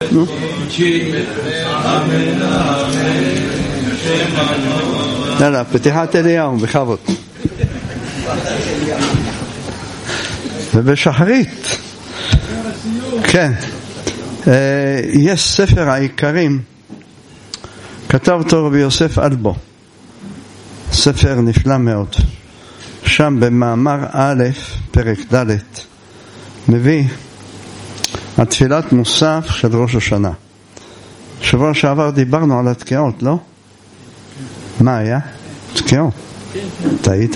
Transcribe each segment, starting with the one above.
יאללה, פתיחת אליהו, בכבוד. ובשחרית, כן, יש ספר העיקרים, כתב אותו רבי יוסף אלבו, ספר נפלא מאוד. שם במאמר א', פרק ד', מביא התפילת מוסף של ראש השנה. שבוע שעבר דיברנו על התקיעות, לא? מה היה? תקיעות. אתה היית?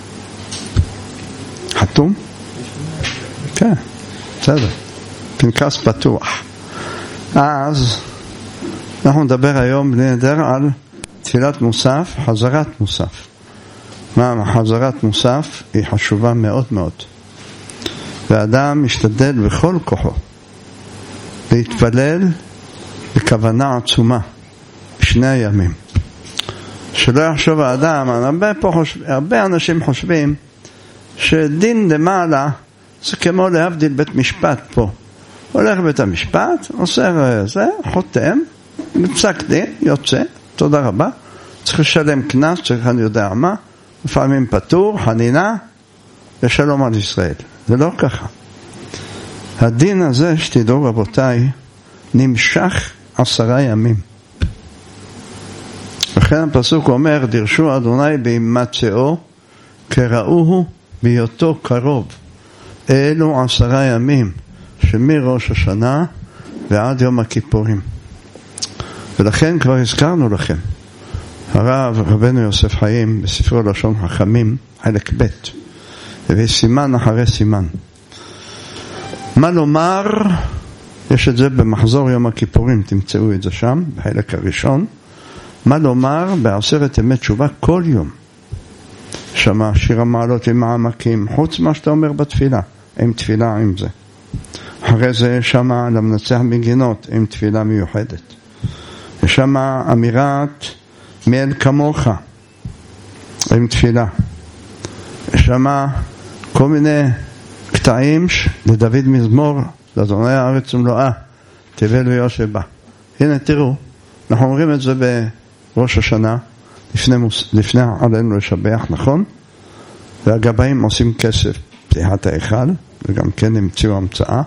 חתום? כן, בסדר. פנקס פתוח. אז אנחנו נדבר היום בני נדר על תפילת מוסף, חזרת מוסף. חזרת מוסף היא חשובה מאוד מאוד. והאדם משתדל בכל כוחו להתפלל בכוונה עצומה בשני הימים. שלא יחשוב האדם, הרבה אנשים חושבים שדין למעלה זה כמו להבדיל בית משפט פה. הולך בית המשפט, עושה זה, חותם, בפסק דין, יוצא, תודה רבה. צריך לשלם כנס, צריך אני יודע מה, לפעמים פטור, חנינה, ושלום על ישראל. זה לא ככה. הדין הזה, שתדעו רבותיי, נמשך 10 ימים. לכן הפסוק אומר, דרשו אדוני בהימצאו, כראוהו בהיותו קרוב. אלו 10 ימים, שמראש השנה ועד יום הכיפורים. ולכן כבר הזכרנו לכם, הרב רבנו יוסף חיים, בספרו לשון חכמים, חלק ב', וסימן אחרי סימן. מה לומר? יש את זה במחזור יום הכיפורים, תמצאו את זה שם, בחלק הראשון. מה לומר בעשרת ימי תשובה כל יום? שמה שיר המעלות עם העמקים, חוץ מה שאתה אומר בתפילה, עם תפילה עם זה. אחרי זה שמה למנצח מגינות, עם תפילה מיוחדת. ושמה אמירת מאל כמוך, עם תפילה. שמה כל מיני קטעים לדוד מזמור, לאדוני הארץ ומלואה, תבל ויושב בה. הנה תראו, אנחנו אומרים את זה בראש השנה, לפני עלינו לשבח, נכון? והגבאים עושים כסף פתיחת ההיכל, וגם כן המציאו המצאה,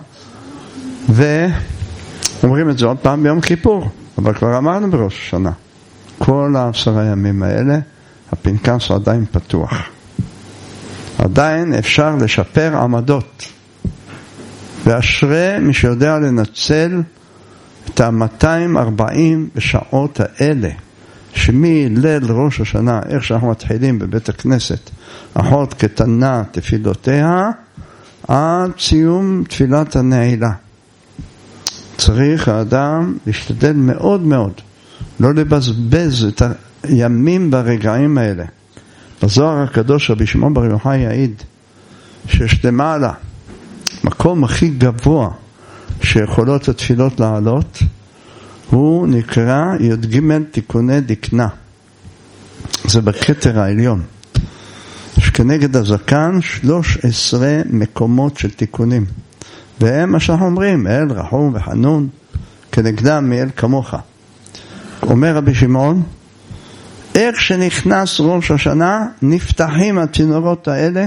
ואומרים את זה עוד פעם ביום כיפור, אבל כבר אמרנו בראש השנה. כל 10 ימים האלה, הפנקס עדיין פתוח. עדיין אפשר לשפר עמדות. ואשרי מי שיודע לנצל את 240 בשעות האלה, שמליל ראש השנה, איך שאנחנו מתחילים בבית הכנסת, אחות קטנה תפילותיה, עד סיום תפילת הנעילה. צריך האדם להשתדל מאוד מאוד, לא לבזבז את הימים ברגעים האלה. בזוהר הקדוש רבי שמעון בר יוחאי יעיד שיש למעלה, מקום הכי גבוה שיכולות התפילות לעלות, הוא נקרא י"ג תיקוני דקנה. זה בכתר העליון. יש כנגד הזקן 13 מקומות של תיקונים. והם מה שאנחנו אומרים, אל רחום וחנון, כנגדם מאל כמוך. אומר רבי שמעון, איך שנכנס ראש השנה, נפתחים הצינורות האלה,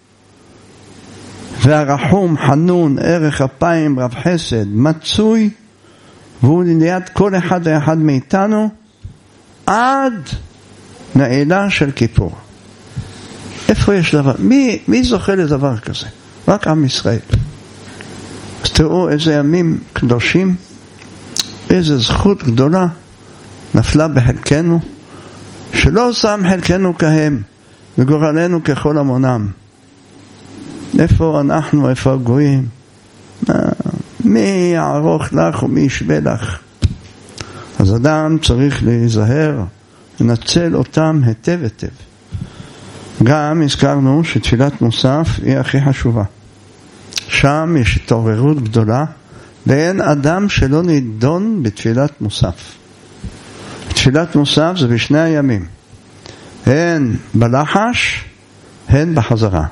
והרחום, חנון, ערך אפיים, רב חסד, מצוי, והוא ליד כל אחד ואחד מאיתנו, עד נעילה של כיפור. איפה יש דבר? מי זוכה לדבר כזה? רק עם ישראל. אז תראו איזה ימים קדושים, איזה זכות גדולה נפלה בחלקנו, שלא שם חלקנו כהם, וגורלנו ככל המונם. איפה אנחנו, איפה הגויים? מי יערוך לך ומי ישווה לך? אז אדם צריך להיזהר, לנצל אותם היטב היטב. גם הזכרנו שתפילת מוסף היא הכי חשובה. שם יש התעוררות גדולה, ואין אדם שלא נידון בתפילת מוסף. תפילת מוסף זה בשני הימים, הן בלחש, הן בחזרה.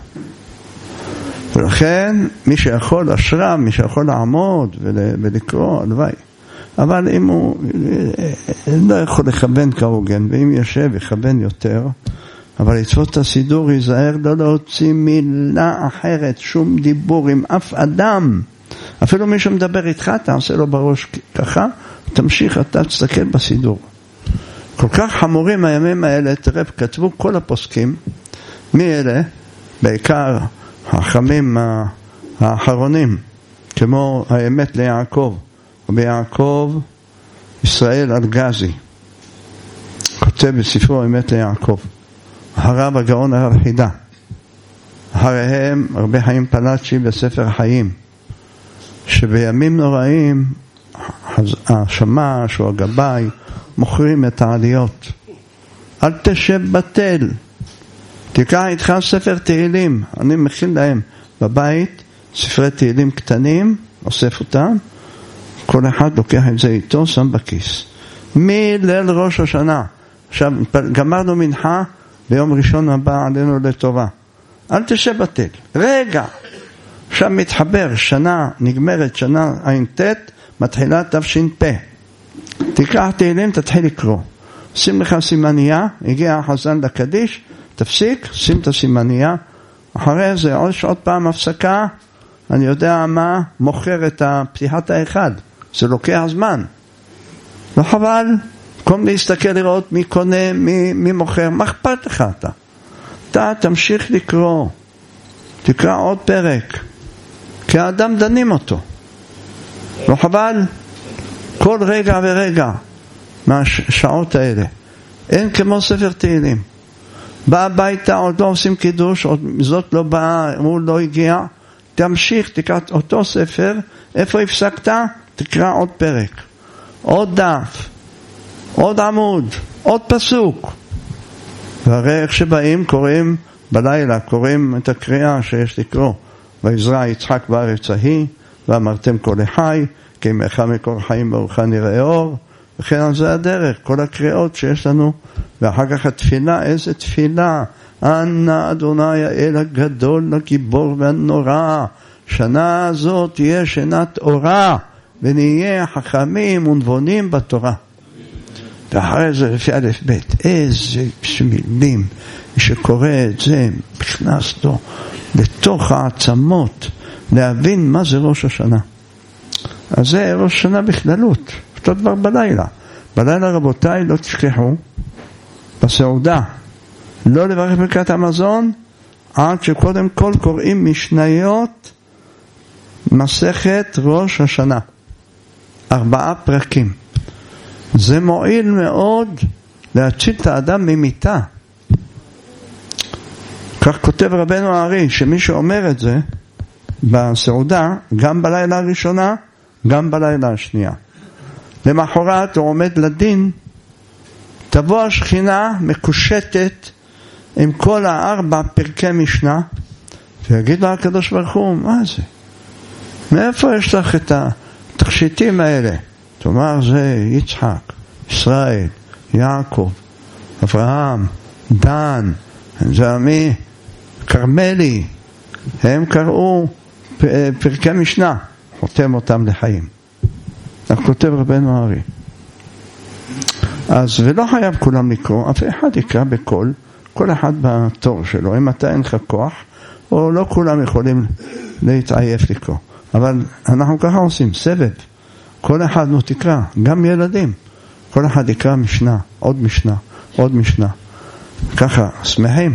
ולכן מי שיכול אשרה, מי שיכול לעמוד ולקרוא, הלוואי. אבל אם הוא לא יכול לכוון כהוגן, ואם יושב יכוון יותר, אבל לתפוס את הסידור, ייזהר לא להוציא מילה אחרת, שום דיבור עם אף אדם. אפילו מי שמדבר איתך, אתה עושה לו בראש ככה, תמשיך, אתה תסתכל בסידור. כל כך חמורים הימים האלה, תראה, כתבו כל הפוסקים, מי אלה? בעיקר החכמים האחרונים, כמו האמת ליעקב, וביעקב ישראל אלגזי, כותב בספרו האמת ליעקב, הרב הגאון הרב חידה, אחריהם רבי חיים פלאצ'י בספר החיים, שבימים נוראים השמש או הגבאי מוכרים את העליות. אל תשב בתל, תיקח איתך ספר תהילים, אני מכין להם בבית ספרי תהילים קטנים, אוסף אותם, כל אחד לוקח את זה איתו, שם בכיס. מליל ראש השנה, עכשיו גמרנו מנחה, ביום ראשון הבא עלינו לטובה. אל תשב בתל, רגע, עכשיו מתחבר, שנה נגמרת, שנה ע"ט, מתחילה תש"פ. תיקח תהילים, תתחיל לקרוא. שים לך סימניה, הגיע החזן לקדיש, תפסיק, שים את הסימניה, אחרי זה עוד פעם הפסקה, אני יודע מה, מוכר את פתיחת האחד, זה לוקח זמן. לא חבל, קום להסתכל לראות מי קונה, מי מוכר, מה אכפת לך אתה? אתה תמשיך לקרוא, תקרא עוד פרק, כי האדם דנים אותו. לא חבל, כל רגע ורגע מהשעות האלה, אין כמו ספר תהילים. בא הביתה, עוד לא עושים קידוש, עוד זאת לא באה, הוא לא הגיע, תמשיך, תקרא אותו ספר, איפה הפסקת? תקרא עוד פרק, עוד דף, עוד עמוד, עוד פסוק. והרי איך שבאים, קוראים בלילה, קוראים את הקריאה שיש לקרוא, ויזרע יצחק בארץ ההיא, ואמרתם כל לחי, כי ימיך מקור חיים ברוך נראה אור, וכן על זה הדרך, כל הקריאות שיש לנו, ואחר כך התפילה, איזה תפילה, אנא אדוני האל הגדול, הגיבור והנורא, שנה הזאת תהיה שנת אורה, ונהיה חכמים ונבונים בתורה. ואחרי זה לפי א' ב', איזה מילים, מי שקורא את זה, נכנס לו לתוך העצמות, להבין מה זה ראש השנה. אז זה ראש השנה בכללות, אותו דבר בלילה. בלילה רבותיי לא תשכחו, בסעודה, לא לברך ברכת המזון, עד שקודם כל קוראים משניות מסכת ראש השנה. 4 פרקים. זה מועיל מאוד להציל את האדם ממיתה. כך כותב רבנו הארי, שמי שאומר את זה בסעודה, גם בלילה הראשונה, גם בלילה השנייה. למחרת הוא עומד לדין, תבוא השכינה מקושטת עם כל 4 פרקי משנה, ויגיד לה הקדוש ברוך הוא, מה זה? מאיפה יש לך את התכשיטים האלה? תאמר זה יצחק, ישראל, יעקב, אברהם, דן, זה עמי, קרמלי, הם קראו פרקי משנה, חותם אותם לחיים. כך כותב רבנו הארי. אז ולא חייב כולם לקרוא, אף אחד יקרא בקול, כל אחד בתור שלו, אם אתה אין לך כוח, או לא כולם יכולים להתעייף לקרוא. אבל אנחנו ככה עושים, סבב. כל אחד נו תקרא, גם ילדים. כל אחד יקרא משנה, עוד משנה, עוד משנה. ככה, שמחים.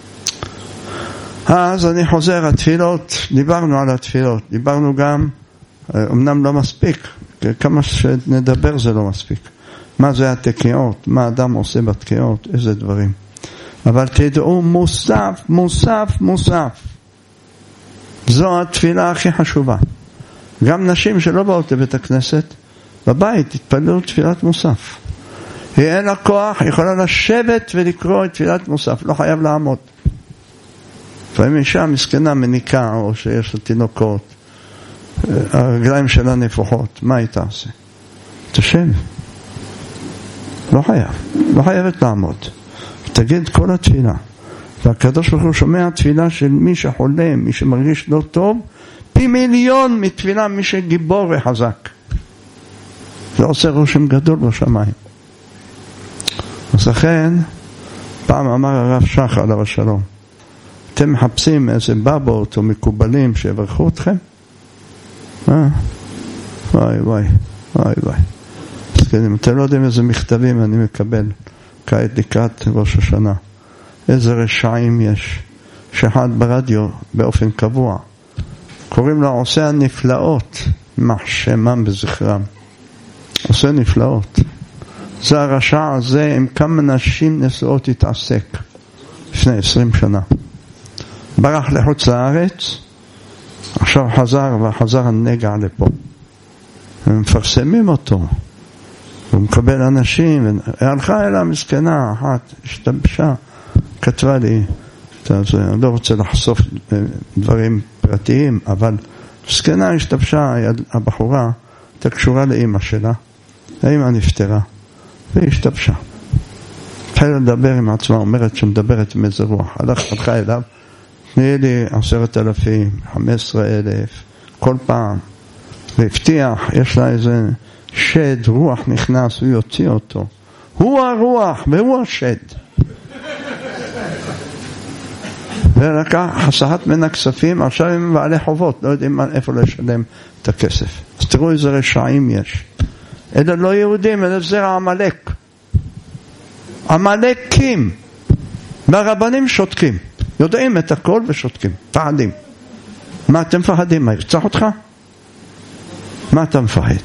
אז אני חוזר, התפילות, דיברנו על התפילות, דיברנו גם, אמנם לא מספיק, כמה שנדבר זה לא מספיק. מה זה התקיעות, מה אדם עושה בתקיעות, איזה דברים. אבל תדעו, מוסף, מוסף, מוסף. זו התפילה הכי חשובה. גם נשים שלא באות לבית הכנסת, בבית תתפללו תפילת מוסף. היא אין לה כוח, היא יכולה לשבת ולקרוא את תפילת מוסף, לא חייב לעמוד. לפעמים אישה מסכנה מניקה, או שיש לה תינוקות, הרגליים שלה נפוחות, מה היא תעשה? תשב. לא חייב, לא חייבת לעמוד. תגיד כל התפילה. והקדוש ברוך הוא שומע תפילה של מי שחולה, מי שמרגיש לא טוב, פי מיליון מתפילה מי שגיבור וחזק. זה עושה רושם גדול בשמיים. אז לכן, פעם אמר הרב שך עליו השלום, אתם מחפשים איזה בבות או מקובלים שיברכו אתכם? וואי וואי, וואי וואי. אז אתם לא יודעים איזה מכתבים אני מקבל כעת לקראת ראש השנה. איזה רשעים יש, שאחד ברדיו באופן קבוע. קוראים לו עושה הנפלאות, מחשמם בזכרם. עושה נפלאות. זה הרשע הזה, עם כמה נשים נשואות התעסק לפני 20 שנה. ברח לחוץ לארץ, עכשיו חזר הנגע לפה. הם מפרסמים אותו. הוא מקבל אנשים, הלכה אלה מסכנה אחת, השתבשה, כתבה לי, אני לא רוצה לחשוף דברים פרטיים, אבל מסכנה השתבשה, הבחורה, הייתה קשורה לאמא שלה, האמא נפטרה, והיא השתבשה. התחילה לדבר עם עצמה, אומרת שמדברת עם איזה רוח, הלכה אליו, תני לי 10,000, 15,000, כל פעם, והבטיח, יש לה איזה שד, רוח נכנס, הוא יוציא אותו. הוא הרוח והוא השד. ולקח חסכת מן הכספים, עכשיו הם בעלי חובות, לא יודעים איפה לשלם את הכסף. אז תראו איזה רשעים יש. אלה לא יהודים, אלה זרע עמלק. עמלקים. והרבנים שותקים. יודעים את הכל ושותקים. פחדים. מה אתם פחדים? מה ירצח אותך? מה אתה מפחד?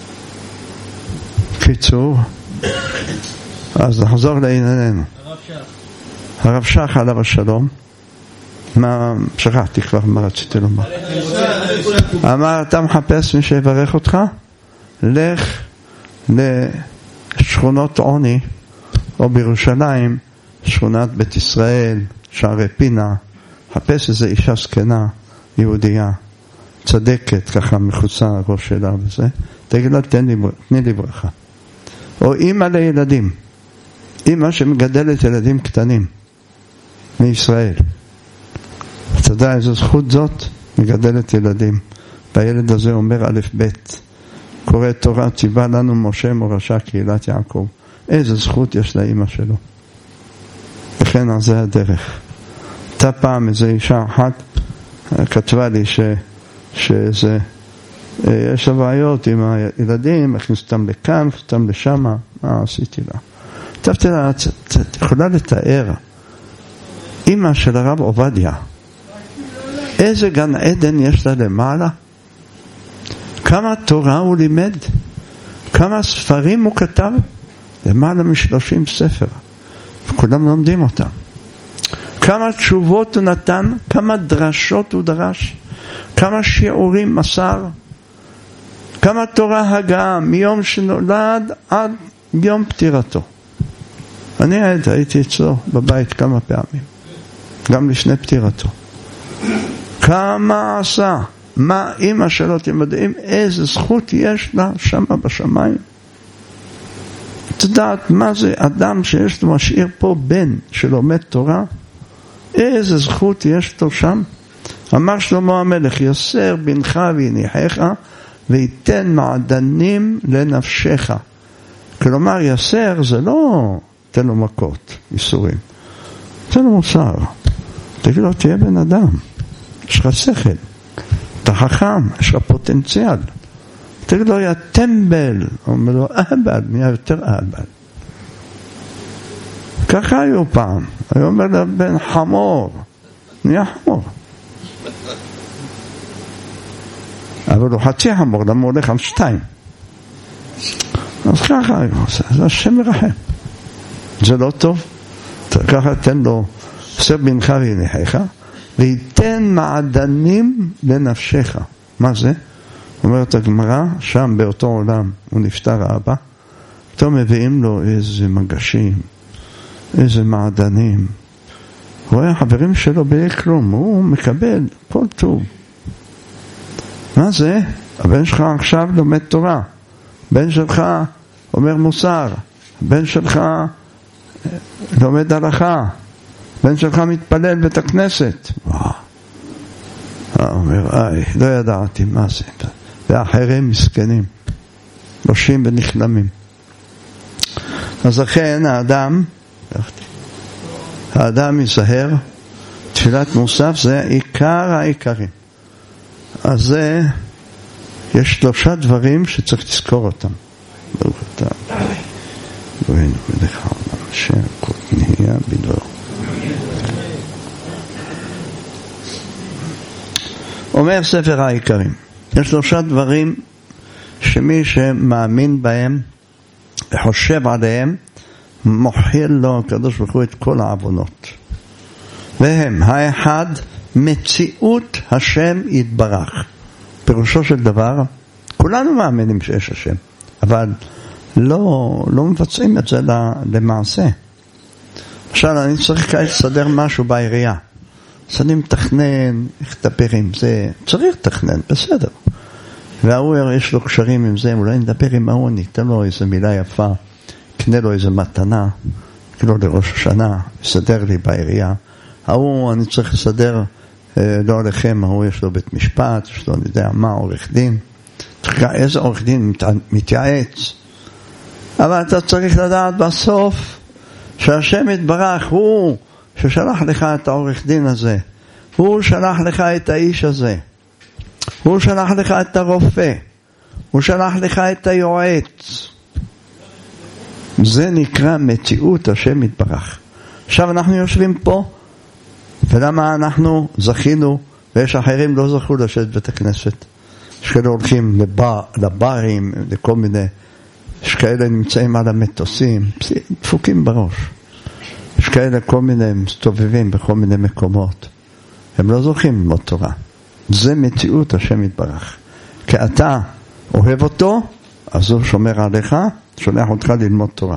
קיצור, אז נחזור לענייננו. הרב שך עליו השלום, מה שכחתי כבר מה רציתי לומר. אמר, אתה מחפש מי שיברך אותך? לך לשכונות עוני, או בירושלים, שכונת בית ישראל, שערי פינה, חפש איזו אישה זקנה, יהודייה, צדקת, ככה מחוצה הראש שלה וזה, תגיד לה, תני לי ברכה. או אמא לילדים, אמא שמגדלת ילדים קטנים מישראל. אתה יודע איזו זכות זאת? מגדלת ילדים. והילד הזה אומר א' ב', קורא תורה, ציווה לנו משה מורשה קהילת יעקב. איזו זכות יש לאמא שלו. וכן על זה הדרך. הייתה פעם איזו אישה אחת, כתבה לי שזה יש בעיות עם הילדים, הכניסו אותם לכאן, הכניסו אותם לשם, מה עשיתי לה? כתבתי לה, את יכולה לתאר, אמא של הרב עובדיה, איזה גן עדן יש לה למעלה? כמה תורה הוא לימד? כמה ספרים הוא כתב? למעלה מ30 ספר, וכולם לומדים אותם. כמה תשובות הוא נתן, כמה דרשות הוא דרש, כמה שיעורים מסר, כמה תורה הגעה מיום שנולד עד יום פטירתו. אני הייתי אצלו בבית כמה פעמים, גם לפני פטירתו. כמה עשה, מה אמא שלו, אתם יודעים איזה זכות יש לה שם בשמיים. את יודעת מה זה אדם שיש לו משאיר פה בן שלומד תורה, איזה זכות יש לו שם. אמר שלמה המלך, יסר בנך ויניחך ויתן מעדנים לנפשך. כלומר יסר זה לא תן לו מכות, איסורים, תן לו מוסר. תגיד לו, תהיה בן אדם, יש לך שכל, אתה חכם, יש לך פוטנציאל. תגיד לו, יא טמבל, אומר לו, אהבל, נהיה יותר אהבל. ככה היו פעם, היו אומר לבן חמור, נהיה חמור. אבל הוא חצי חמור, למה הוא הולך על 2. אז ככה היו עושה, זה השם מרחם. זה לא טוב. ככה תן לו, עשר בנך ויניחך, ויתן מעדנים לנפשך. מה זה? אומרת הגמרא, שם באותו עולם, הוא נפטר האבא, פתאום מביאים לו איזה מגשים, איזה מעדנים. הוא רואה החברים שלו בלי כלום, הוא מקבל כל טוב. מה זה? הבן שלך עכשיו לומד תורה, בן שלך אומר מוסר, בן שלך לומד הלכה, בן שלך מתפלל בית הכנסת. וואו. הוא אומר, לא ידעתי מה זה. ואחרים מסכנים. לושים ונכלמים. אז לכן האדם ייזהר, תפילת מוסף זה עיקר העיקרים. אז זה, יש 3 דברים שצריך לזכור אותם. ברוך אתה, בואינו מלך העולם, אשר נהיה בדברו. אומר ספר העיקרים, יש 3 דברים שמי שמאמין בהם וחושב עליהם, מוחל לו הקדוש ברוך הוא את כל העוונות. והם, האחד, מציאות השם יתברך. פירושו של דבר, כולנו מאמינים שיש השם, אבל לא מבצעים את זה למעשה. עכשיו אני צריך לסדר משהו בעירייה. אז אני מתכנן, איך לדבר עם זה, צריך לתכנן, בסדר. והוא יש לו קשרים עם זה, אולי נדבר עם ההוא, ניתן לו איזו מילה יפה, קנה לו איזו מתנה, קנה לו לראש השנה, יסדר לי בעירייה. ההוא אני צריך לסדר, לא עליכם, ההוא יש לו בית משפט, יש לו, אני יודע מה, עורך דין. איזה עורך דין מתייעץ. אבל אתה צריך לדעת בסוף, שהשם יתברך הוא ששלח לך את העורך דין הזה. הוא שלח לך את האיש הזה. הוא שלח לך את הרופא. הוא שלח לך את היועץ. זה נקרא מציאות השם יתברך. עכשיו אנחנו יושבים פה, ולמה אנחנו זכינו, ויש אחרים לא זכו לשבת בית הכנסת. יש כאלה הולכים לברים, לכל מיני, יש כאלה נמצאים על המטוסים, דפוקים בראש. יש כאלה כל מיני מסתובבים בכל מיני מקומות. הם לא זוכים ללמוד תורה. זה מציאות השם יתברך. כי אתה אוהב אותו, אז הוא שומר עליך, שולח אותך ללמוד תורה.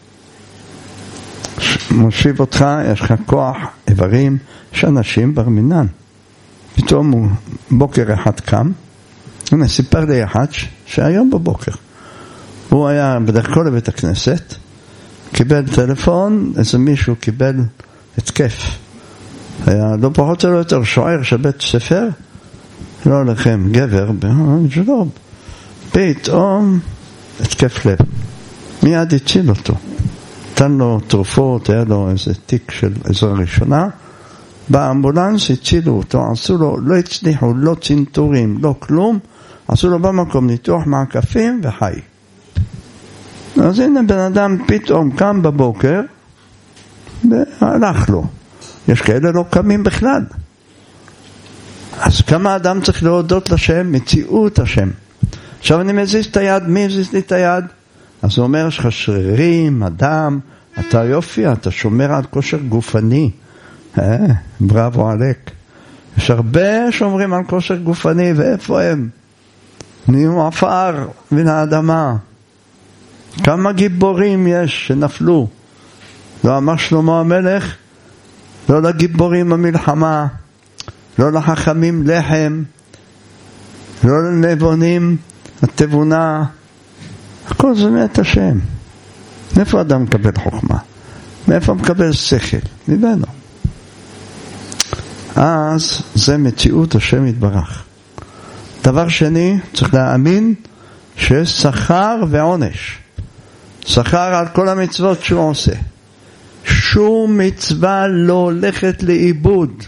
מושיב אותך, יש לך כוח, איברים, יש אנשים ברמינן. פתאום הוא בוקר אחד קם, הנה סיפר לי אחד שהיום בבוקר, הוא היה בדרך כלל לבית הכנסת, קיבל טלפון, איזה מישהו קיבל התקף. היה לא פחות או יותר שוער של בית ספר, לא לכם, גבר, בג'לוב. פתאום התקף לב. מיד הציל אותו. נתן לו תרופות, היה לו איזה תיק של עזרה ראשונה. באמבולנס הצילו אותו, עשו לו, לא הצליחו, לא צנתורים, לא כלום. עשו לו במקום ניתוח מעקפים וחי. אז הנה בן אדם פתאום קם בבוקר והלך לו. יש כאלה לא קמים בכלל. אז כמה אדם צריך להודות לשם, מציאות השם. עכשיו אני מזיז את היד, מי מזיז לי את היד? אז הוא אומר, יש לך שרירים, אדם, אתה יופי, אתה שומר על כושר גופני. בראבו עליק. יש הרבה שומרים על כושר גופני, ואיפה הם? נהיו עפר מן האדמה. כמה גיבורים יש שנפלו. לא אמר שלמה המלך, לא לגיבורים המלחמה, לא לחכמים לחם, לא לנבונים התבונה. הכל זה מאת השם. מאיפה אדם מקבל חוכמה? מאיפה מקבל שכל? מבנו. אז זה מציאות השם יתברך. דבר שני, צריך להאמין שיש שכר ועונש. שכר על כל המצוות שהוא עושה. שום מצווה לא הולכת לאיבוד.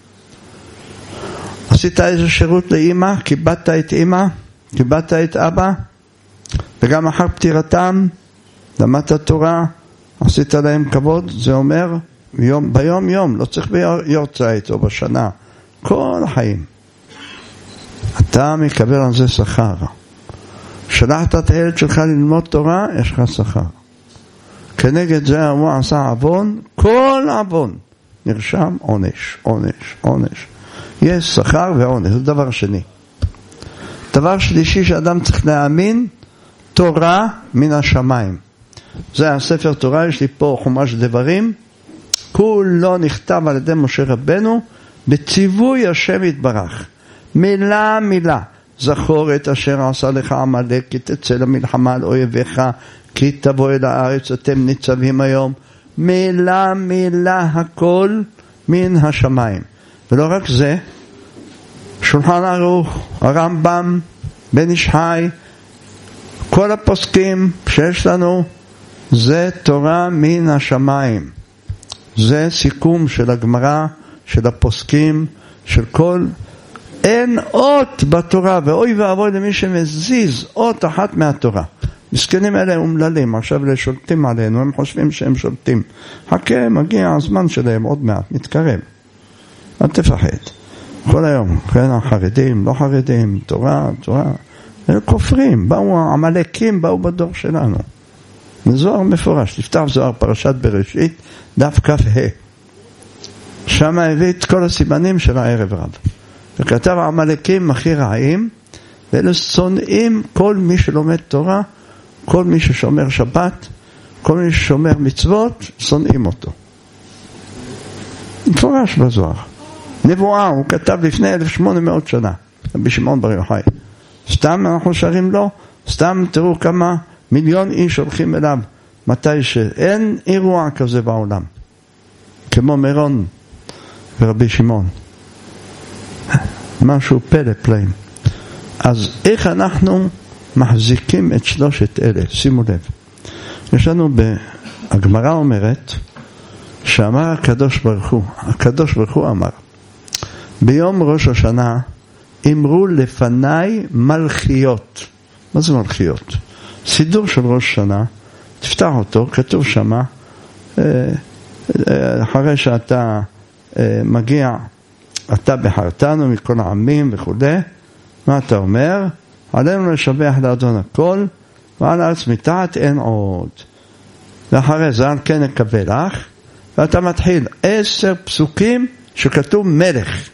עשית איזה שירות לאמא, קיבלת את אמא, קיבלת את אבא, וגם אחר פטירתם, למדת תורה, עשית להם כבוד, זה אומר ביום יום, לא צריך ביורצייט או בשנה, כל החיים. אתה מקבל על זה שכר. שלחת את הילד שלך ללמוד תורה, יש לך שכר. כנגד זה הוא עשה עוון, כל עוון נרשם עונש, עונש, עונש. יש שכר ועונש, זה דבר שני. דבר שלישי שאדם צריך להאמין, תורה מן השמיים. זה הספר תורה, יש לי פה חומש דברים, כולו נכתב על ידי משה רבנו, בציווי השם יתברך. מילה מילה, זכור את אשר עשה לך עמלק, כי תצא למלחמה על אויביך, כי תבוא אל הארץ, אתם ניצבים היום. מילה מילה הכל מן השמיים. ולא רק זה, שולחן ערוך, הרמב"ם, בן איש חי, כל הפוסקים שיש לנו זה תורה מן השמיים. זה סיכום של הגמרא, של הפוסקים, של כל... אין אות בתורה, ואוי ואבוי למי שמזיז אות אחת מהתורה. מסכנים אלה אומללים, עכשיו אלה שולטים עלינו, הם חושבים שהם שולטים. חכה, מגיע הזמן שלהם עוד מעט, מתקרב. אל תפחד. כל היום, כן, החרדים, לא חרדים, תורה, הם כופרים, המלאקים באו בדור שלנו. זוהר מפורש, תפתח זוהר פרשת בראשית, דף כ"ה. שם הביא את כל הסימנים של הערב רב. וכתב המלאקים הכי רעים, ואלה שונאים כל מי שלומד תורה, כל מי ששומר שבת, כל מי ששומר מצוות, שונאים אותו. מפורש בזוהר. נבואה, הוא כתב לפני 1800 שנה, רבי שמעון בר יוחאי. סתם אנחנו שרים לו, סתם תראו כמה מיליון איש הולכים אליו, מתי שאין אירוע כזה בעולם, כמו מירון ורבי שמעון. משהו פלא פלאים. אז איך אנחנו מחזיקים את שלושת אלה? שימו לב. יש לנו הגמרא אומרת, שאמר הקדוש ברוך הוא אמר, ביום ראש השנה אמרו לפניי מלכיות. מה זה מלכיות? סידור של ראש השנה, תפתח אותו, כתוב שמה, אחרי שאתה מגיע, אתה בחרתנו מכל העמים וכו', מה אתה אומר? עלינו לשבח לאדון הכל, ועל הארץ מתחת אין עוד. ואחרי זה על כן נקבל לך, ואתה מתחיל 10 פסוקים שכתוב מלך.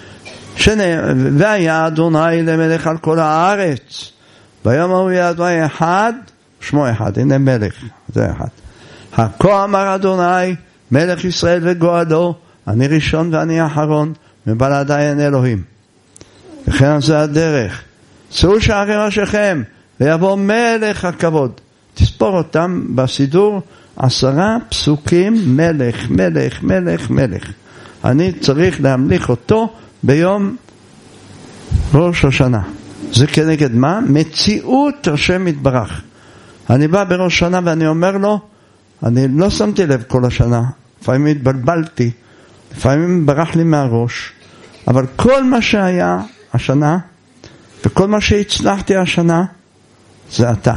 והיה אדוני למלך על כל הארץ. ביום ההוא יהיה אדוני אחד, שמו אחד, הנה מלך, זה אחד. הכה אמר אדוני, מלך ישראל וגואלו, אני ראשון ואני אחרון, מבלעדיי אין אלוהים. וכן זה הדרך. צאו שערי ראשיכם, ויבוא מלך הכבוד. תספור אותם בסידור, 10 פסוקים, מלך, מלך, מלך, מלך. אני צריך להמליך אותו ביום ראש השנה. זה כנגד מה? מציאות השם יתברך. אני בא בראש שנה ואני אומר לו, אני לא שמתי לב כל השנה, לפעמים התבלבלתי, לפעמים ברח לי מהראש, אבל כל מה שהיה השנה, וכל מה שהצלחתי השנה, זה אתה.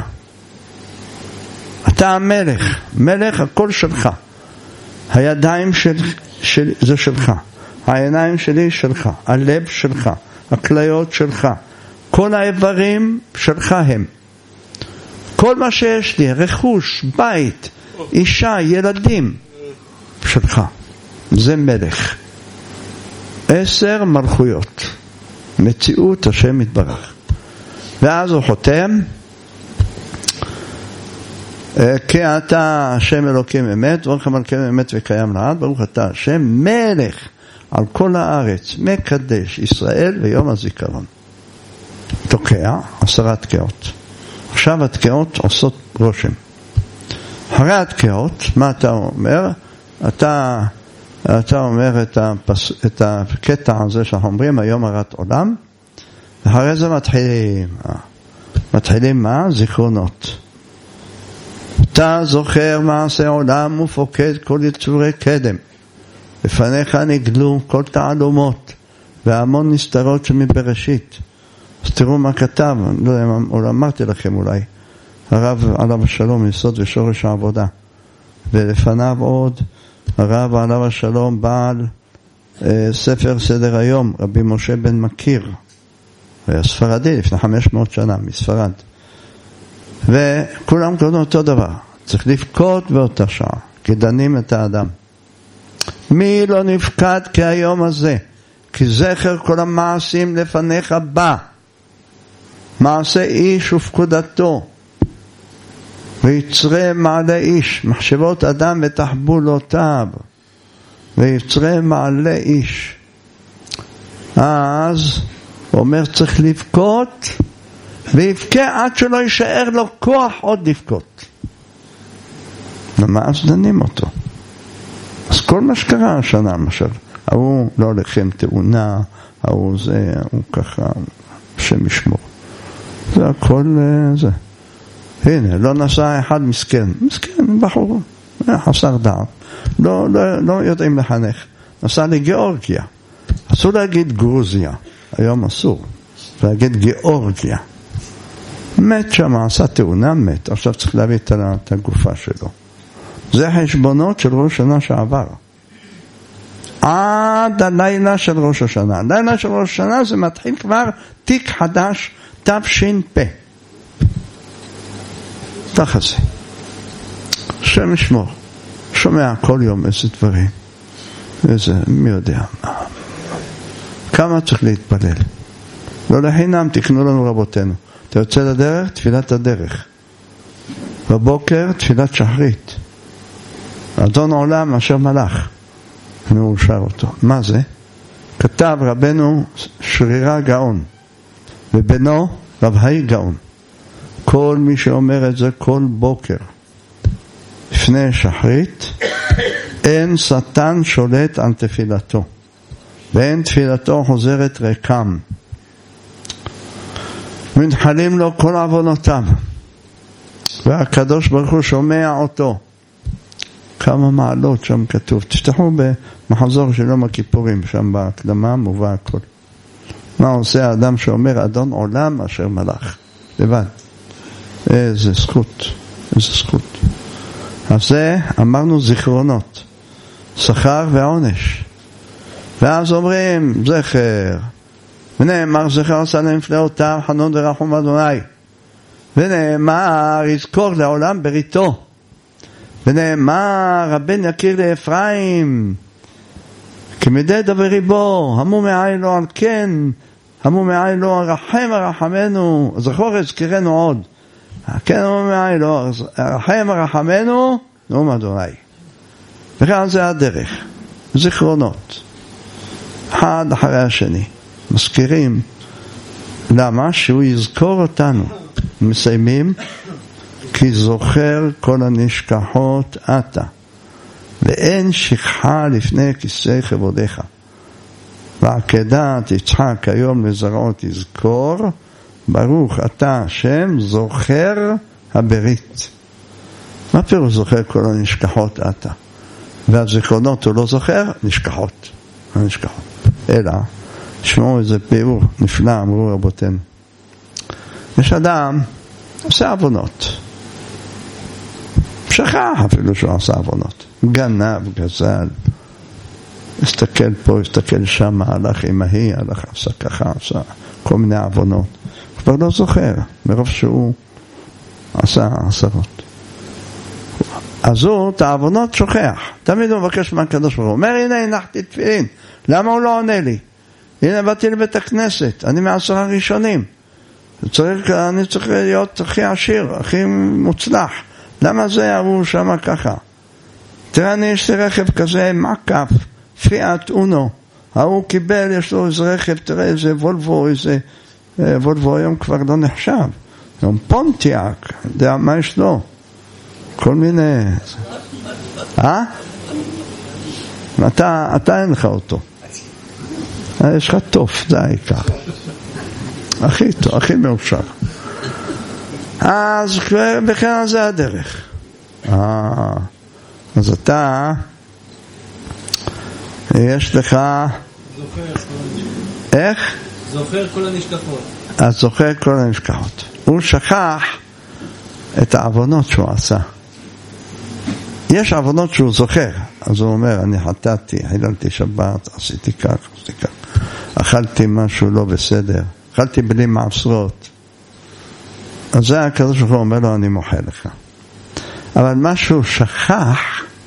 אתה המלך, מלך הכל שלך. הידיים זה שלך, העיניים שלי שלך, הלב שלך, הכליות שלך, כל האיברים שלך הם. כל מה שיש לי, רכוש, בית, אישה, ילדים, שלך. זה מלך. 10 מלכויות. מציאות השם יתברך. ואז הוא חותם, כי אתה השם אלוקים אמת, ברוך המלכים אמת וקיים לעד, ברוך אתה השם מלך על כל הארץ, מקדש ישראל ויום הזיכרון. תוקע 10 תקיעות. עכשיו התקיעות עושות רושם. אחרי התקיעות, מה אתה אומר? אתה אומר את הקטע הזה שאנחנו אומרים, היום הרת עולם, ואחרי זה מתחילים מה? זיכרונות. אתה זוכר מעשה עולם ופוקד כל יצורי קדם. לפניך נגלו כל תעלומות והמון נסתרות שמבראשית. אז תראו מה כתב, לא יודע, אמרתי לכם אולי, הרב עליו השלום, יסוד ושורש העבודה. ולפניו עוד, הרב עליו השלום בעל ספר סדר היום, רבי משה בן מכיר, היה ספרדי לפני 500 שנה, מספרד. וכולם קוראים אותו דבר, צריך לבכות באותה שעה, כי דנים את האדם. מי לא נפקד כהיום הזה? כי זכר כל המעשים לפניך בא. מעשה איש ופקודתו. ויצרה מעלה איש, מחשבות אדם ותחבולותיו. ויצרה מעלה איש. אז הוא אומר צריך לבכות, ויבכה עד שלא יישאר לו כוח עוד לבכות. ומה אז דנים אותו? אז כל מה שקרה השנה, למשל, הוא לא הולכים תאונה, הוא זה, הוא ככה, השם ישמור. זה הכל זה. הנה, לא נסע אחד מסכן, בחור, חסר דעת, לא יודעים לחנך, נסע לגיאורגיה, אסור להגיד גרוזיה, היום אסור, להגיד גיאורגיה, מת שם, עשה תאונה, מת, עכשיו צריך להביא את הגופה שלו. זה חשבונות של ראש השנה שעבר. עד הלילה של ראש השנה. הלילה של ראש השנה זה מתחיל כבר תיק חדש, תש"פ. ככה זה. השם ישמור. שומע כל יום איזה דברים. איזה, מי יודע. כמה צריך להתפלל. לא לחינם, תקנו לנו רבותינו. אתה יוצא לדרך, תפילת הדרך. בבוקר, תפילת שחרית. אדון עולם אשר מלך. אני אושר אותו. מה זה? כתב רבנו שרירה גאון, ובנו רב היי גאון. כל מי שאומר את זה כל בוקר, לפני שחרית, אין שטן שולט על תפילתו. ואין תפילתו חוזרת ריקם. מנחלים לו כל עוונותיו. והקדוש ברוך הוא שומע אותו. כמה מעלות שם כתוב. תפתחו במחזור של יום הכיפורים, שם בהקדמה מובא הכל. מה עושה האדם שאומר אדון עולם אשר מלך? לבד. איזה זכות. איזה זכות. אז זה אמרנו זיכרונות. שכר ועונש. ואז אומרים זכר. ונאמר זכר עשה לנפלאותיו חנון ורחום אדוני. ונאמר יזכור לעולם בריתו. ונאמר הבן יכיר לאפרים כמדי דבר ריבו המו מעי לו על כן המו מעי לו רחם הרחמנו זכור הזכירנו עוד כן המו מעי לו רחם הרחמנו נאום אדוני. וכאן זה הדרך, זיכרונות אחד אחרי השני מזכירים. למה? שהוא יזכור אותנו. מסיימים כי זוכר כל הנשכחות אתה, ואין שכחה לפני כיסא כבודיך. ועקדת יצחק היום לזרעו תזכור, ברוך אתה השם זוכר הברית. מה פירוש זוכר כל הנשכחות אתה? והזיכרונות הוא לא זוכר, נשכחות. הנשכחות. אלא, תשמעו איזה פיור נפלא, אמרו רבותינו. יש אדם עושה עוונות. שכח אפילו שהוא עשה עוונות. גנב, גזל. הסתכל פה, הסתכל שם, הלך עם ההיא, הלך עשה ככה, עשה כל מיני עוונות. כבר לא זוכר, מרוב שהוא עשה עשרות. אז הוא את העוונות שוכח. תמיד הוא מבקש מהקדוש ברוך הוא. אומר, הנה הנחתי תפילין. למה הוא לא עונה לי? הנה באתי לבית הכנסת, אני מה10 ראשונים. אני צריך להיות הכי עשיר, הכי מוצלח. למה זה הוא שמה ככה? תראה, אני יש לי רכב כזה מעקף, פיאט אונו. הוא קיבל, יש לו איזה רכב, תראה איזה וולבו, איזה וולבו היום כבר לא נחשב. גם פונטיאק, יודע מה יש לו? כל מיני... אתה אין לך אותו. יש לך טוב, זה העיקר. הכי טוב, הכי מאושר. אז בכלל זה הדרך. אז אתה יש לך איך? זוכר כל הנשכחות. אז זוכר כל הנשכחות. הוא שכח את העוונות שהוא עשה. יש עוונות שהוא זוכר. אז הוא אומר, אני חטאתי, חיללתי שבת, עשיתי כך, אכלתי משהו לא בסדר, אכלתי בלי מעשרות. אז זה הקדוש ברוך הוא אומר לו, אני מוחה לך. אבל משהו שכח,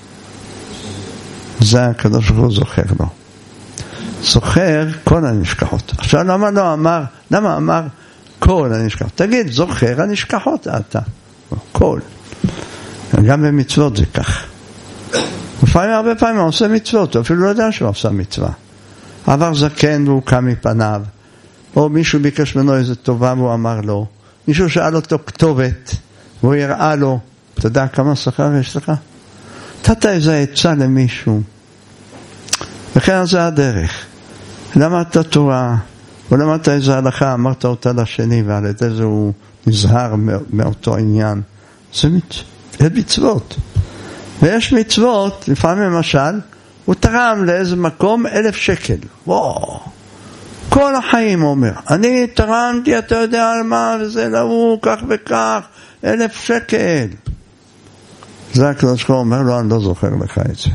זה הקדוש ברוך הוא זוכר לו. זוכר כל הנשכחות. עכשיו למה אמר כל הנשכחות? תגיד, זוכר הנשכחות אתה. כל. גם במצוות זה כך. הרבה פעמים הוא עושה מצוות, הוא אפילו לא יודע שהוא עושה מצווה. עבר זקן והוא קם מפניו, או מישהו ביקש ממנו איזה טובה והוא אמר לו, מישהו שאל אותו כתובת והוא יראה לו, אתה יודע כמה שכר יש לך? נתת איזה עצה למישהו, וכן זה הדרך. למדת תורה או למדת איזה הלכה, אמרת אותה לשני ועל ידי זה הוא נזהר מאותו עניין. זה מצוות. ויש מצוות, לפעמים למשל, הוא תרם לאיזה מקום 1,000 שקל. וואו. כל החיים אומר, אני תרמתי, אתה יודע על מה, וזה לא, כך וכך, 1,000 שקל. זה הקדוש ברוך הוא אומר לו, אני לא זוכר לך את זה.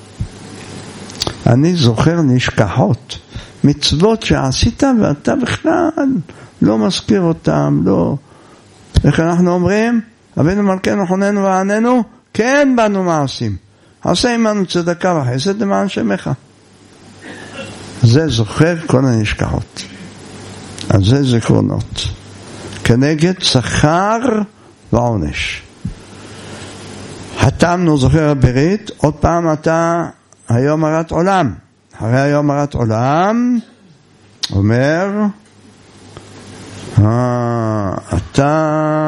אני זוכר נשכחות, מצוות שעשית ואתה בכלל לא מזכיר אותם, לא. איך אנחנו אומרים? אבינו מלכנו חוננו ועננו, כן בנו מעשים. עשה עמנו צדקה וחסד למען שמך. זה זוכר כל הנשכחות. אז זה זיכרונות. כנגד שכר ועונש. חתמנו זוכר הברית, עוד פעם אתה היום הרת עולם. אחרי היום הרת עולם, אומר, אתה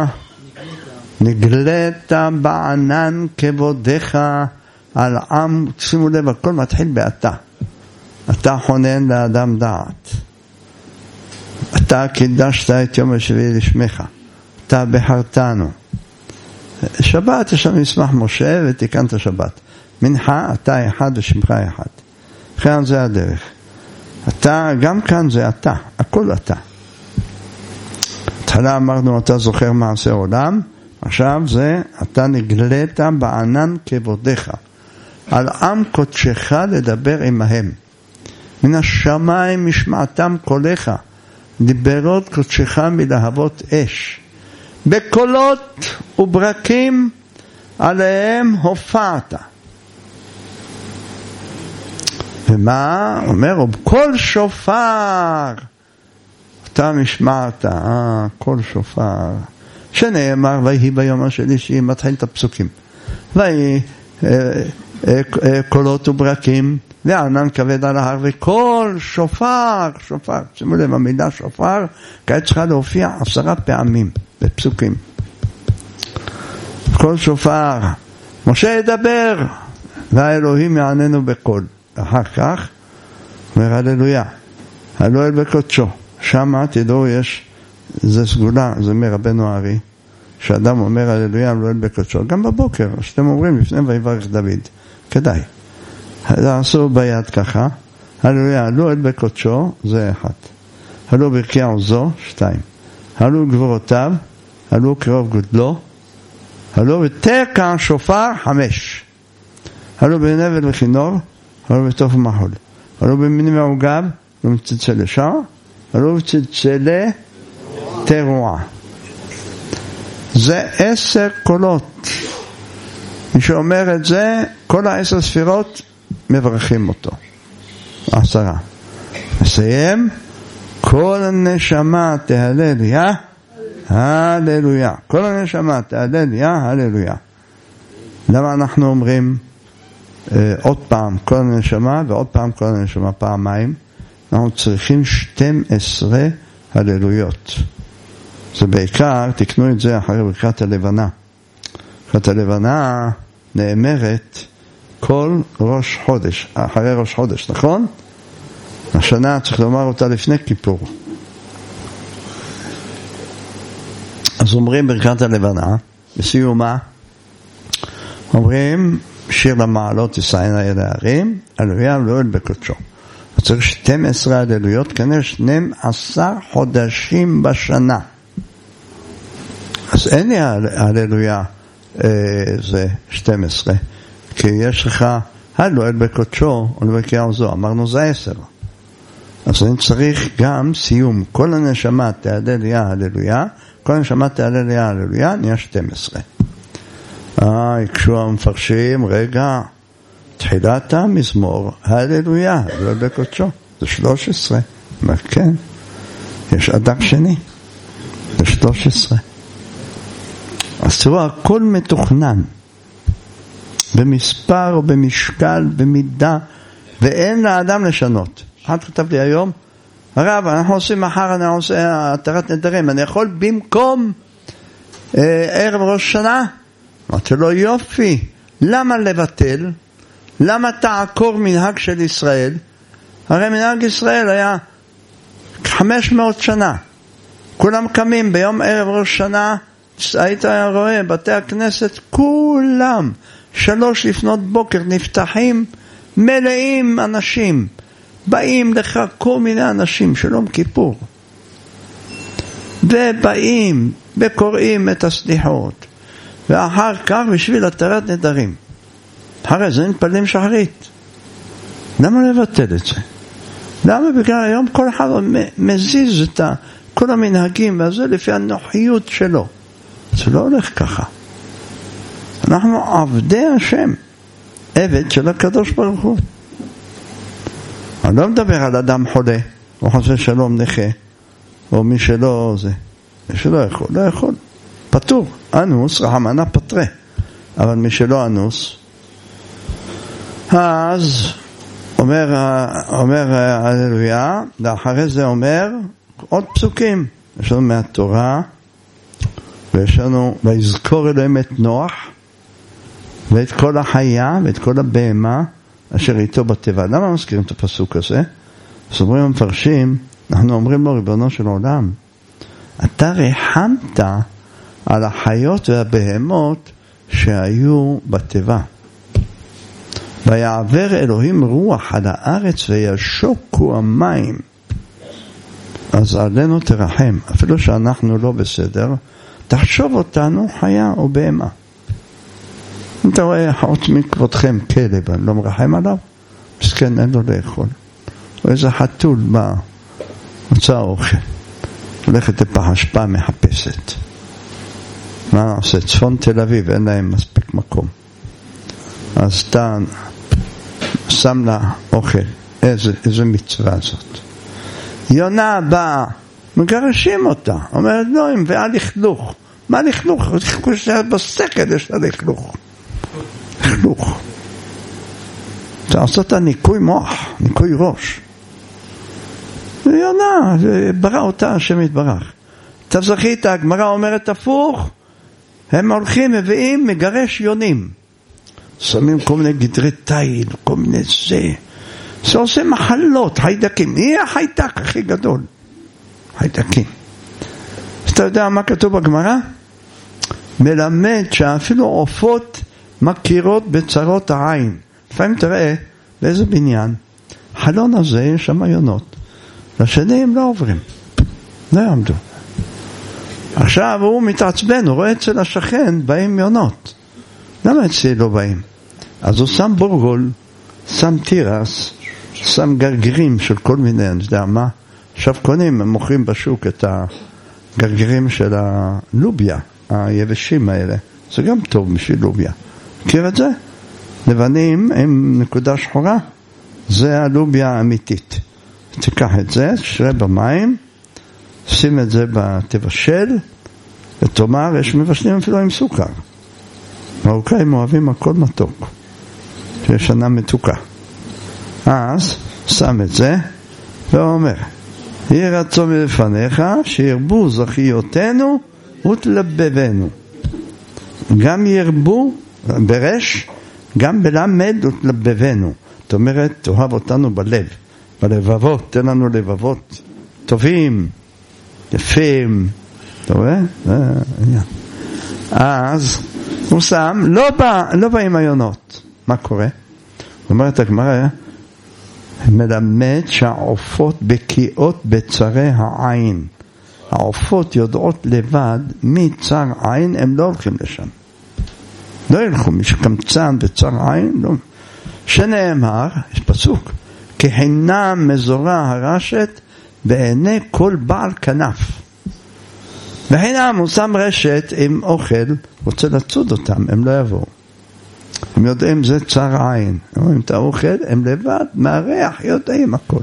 נגלית בענן כבודך על עם, שימו לב, הכל מתחיל באתה. אתה חונן לאדם דעת. אתה קידשת את יום השביעי לשמך. אתה בחרתנו. שבת יש לנו מסמך משה ותיקנת שבת. מנחה אתה אחד ושמך אחד. לכן זה הדרך. אתה, גם כאן זה אתה. הכל אתה. התחלה אמרנו אתה זוכר מעשה עולם. עכשיו זה אתה נגלית בענן כבודך. על עם קודשך לדבר עמהם. מן השמיים משמעתם קולך. דיברות קודשך מלהבות אש. בקולות וברקים עליהם הופעת. ומה? אומר, ובכל שופר אתה משמעת, כל שופר. שנאמר, ויהי ביום השלישי, מתחיל את הפסוקים. ויהי קולות וברקים, וענן כבד על ההר, וכל שופר, שופר, שימו לב, המילה שופר, כעת צריכה להופיע 10 פעמים בפסוקים. כל שופר, משה ידבר, והאלוהים יעננו בקול. אחר כך, אומר הללויה, הלואל בקודשו, שם תדעו יש, זה סגולה, זה מרבנו הארי, שאדם אומר הללויה, הלואל בקודשו, גם בבוקר, שאתם אומרים לפני ויברך דוד, כדאי. תעשו ביד ככה, הללויה, הלואל בקודשו, זה 1. הלוא ברכי עוזו, 2. הלוא גבורותיו, הלוא קרוב גודלו, הלוא ותקע שופר, 5. הלוא בנבל וכינור, הלוא בתוף ומחול. הלוא במיני מעוגב, הלוא מצלצל שער, הלוא מצלצל תרועה. זה 10 קולות. מי שאומר את זה, כל 10 ספירות מברכים אותו. 10. מסיים. כל הנשמה תהללויה, הללויה. כל הנשמה תהללויה, הללויה. למה אנחנו אומרים עוד פעם כל הנשמה ועוד פעם כל הנשמה פעמיים? אנחנו צריכים 12 הללויות. זה בעיקר, תקנו את זה אחרי ברכת הלבנה. ברכת הלבנה נאמרת כל ראש חודש, אחרי ראש חודש, נכון? השנה צריך לומר אותה לפני כיפור. אז אומרים ברכת הלבנה, בסיומה, אומרים שיר למעלות תשאינה אל ההרים, הללויה הלואל בקודשו. צריך 12 הללויות, כנראה 12 חודשים בשנה. אז אין לי הללויה זה 12, כי יש לך הלואל בקודשו, ולבקי עוזו, אמרנו זה 10. אז אני צריך גם סיום, כל הנשמה תהללויה הללויה, כל הנשמה תהללויה הללויה, נהיה 12. יקשו המפרשים, רגע, תחילת המזמור, הללויה, הלואל בקודשו, זה 13. אומר, כן, יש אדם שני, זה 13. אז תראו, הכל מתוכנן, במספר או במשקל, במידה, ואין לאדם לשנות. אחד כתב לי היום, הרב, אנחנו עושים מחר, אני עושה התרת נדרים, אני יכול במקום ערב ראש שנה? אמרתי לו, יופי, למה לבטל? למה תעקור מנהג של ישראל? הרי מנהג ישראל היה 500 שנה. כולם קמים ביום ערב ראש שנה, היית רואה בתי הכנסת כולם 3 לפנות בוקר נפתחים, מלאים אנשים, באים לך כל מיני אנשים, שלום כיפור, ובאים וקוראים את הסליחות, ואחר כך בשביל התרת נדרים. אחרי זה נתפללים שחרית. למה לבטל את זה? למה? בגלל היום כל אחד מזיז את כל המנהגים וזה לפי הנוחיות שלו. זה לא הולך ככה. אנחנו עבדי השם, עבד של הקדוש ברוך הוא. אני לא מדבר על אדם חולה, או חסר שלום נכה, או מי שלא זה. מי שלא יכול, לא יכול. פטור, אנוס, רחמנה פטרה. אבל מי שלא אנוס, אז אומר הללויה, לאחרי זה אומר עוד פסוקים. יש לנו מהתורה, ויש לנו ויזכור אלוהים את נוח, ואת כל החיה, ואת כל הבהמה, אשר איתו בטבע. למה מזכירים את הפסוק הזה? סוברים המפרשים, אנחנו אומרים לו, ריבונו של עולם, אתה רחמת על החיות והבהמות שהיו בטבע. ויעבר אלוהים רוח על הארץ וישוקו המים. אז עלינו תרחם, אפילו שאנחנו לא בסדר, תחשוב אותנו חיה או בהמה. אם אתה רואה חוץ מכבודכם כלב, אני לא מרחם עליו, מסכן אין לו לאכול. או איזה חתול בא, מצא אוכל, הולכת לפח אשפה מחפשת. מה נעשה? צפון תל אביב, אין להם מספיק מקום. אז אתה שם לה אוכל, איזה מצווה זאת. יונה באה, מגרשים אותה, אומרת לא, אם ואה לכלוך. מה לכלוך? לכלוך בשכל יש לה לכלוך. לכלוך. אתה עושה את הניקוי מוח, ניקוי ראש. יונה, ברא אותה השם יתברך. תזכית, הגמרא אומרת הפוך, הם הולכים, מביאים, מגרש יונים. שמים כל מיני גדרי תיל, כל מיני זה עושה מחלות, חיידקים. מי החיידק הכי גדול? חיידקים. אז אתה יודע מה כתוב בגמרא? מלמד שאפילו עופות מכירות בצרות העין. לפעמים תראה באיזה בניין, חלון הזה יש שם יונות. לשני הם לא עוברים. לא יעמדו. עכשיו הוא מתעצבן, הוא רואה אצל השכן באים יונות. למה אצלי לא באים? אז הוא שם בורגול, שם תירס, שם גרגירים של כל מיני, אני יודע מה. עכשיו קונים, הם מוכרים בשוק את הגרגירים של הלוביה, היבשים האלה. זה גם טוב בשביל לוביה. מכיר את זה? לבנים עם נקודה שחורה, זה הלוביה האמיתית. תיקח את זה, תשרה במים, שים את זה בתבשל, ותאמר, יש מבשלים אפילו עם סוכר. מרוקאים אוהבים הכל מתוק, שיש שנה מתוקה. אז שם את זה, ואומר, יהי רצון מלפניך, שירבו זכיותנו ותלבבנו. גם ירבו, ברש, גם בלמד ותלבבנו. זאת אומרת, תאהב אותנו בלב, בלבבות, תן לנו לבבות טובים, יפים, אתה רואה? אז הוא שם, לא בא עם היונות. מה קורה? אומרת הגמרא, מלמד שהעופות בקיאות בצרי העין. העופות יודעות לבד מצר עין, הם לא הולכים לשם. לא ילכו, מי שקמצן בצר עין, לא. שנאמר, יש פסוק, כי חינם מזורה הרשת בעיני כל בעל כנף. וחינם הוא שם רשת עם אוכל, רוצה לצוד אותם, הם לא יבואו. הם יודעים זה צר עין. הם רואים את האוכל, הם לבד, מהריח, יודעים הכל.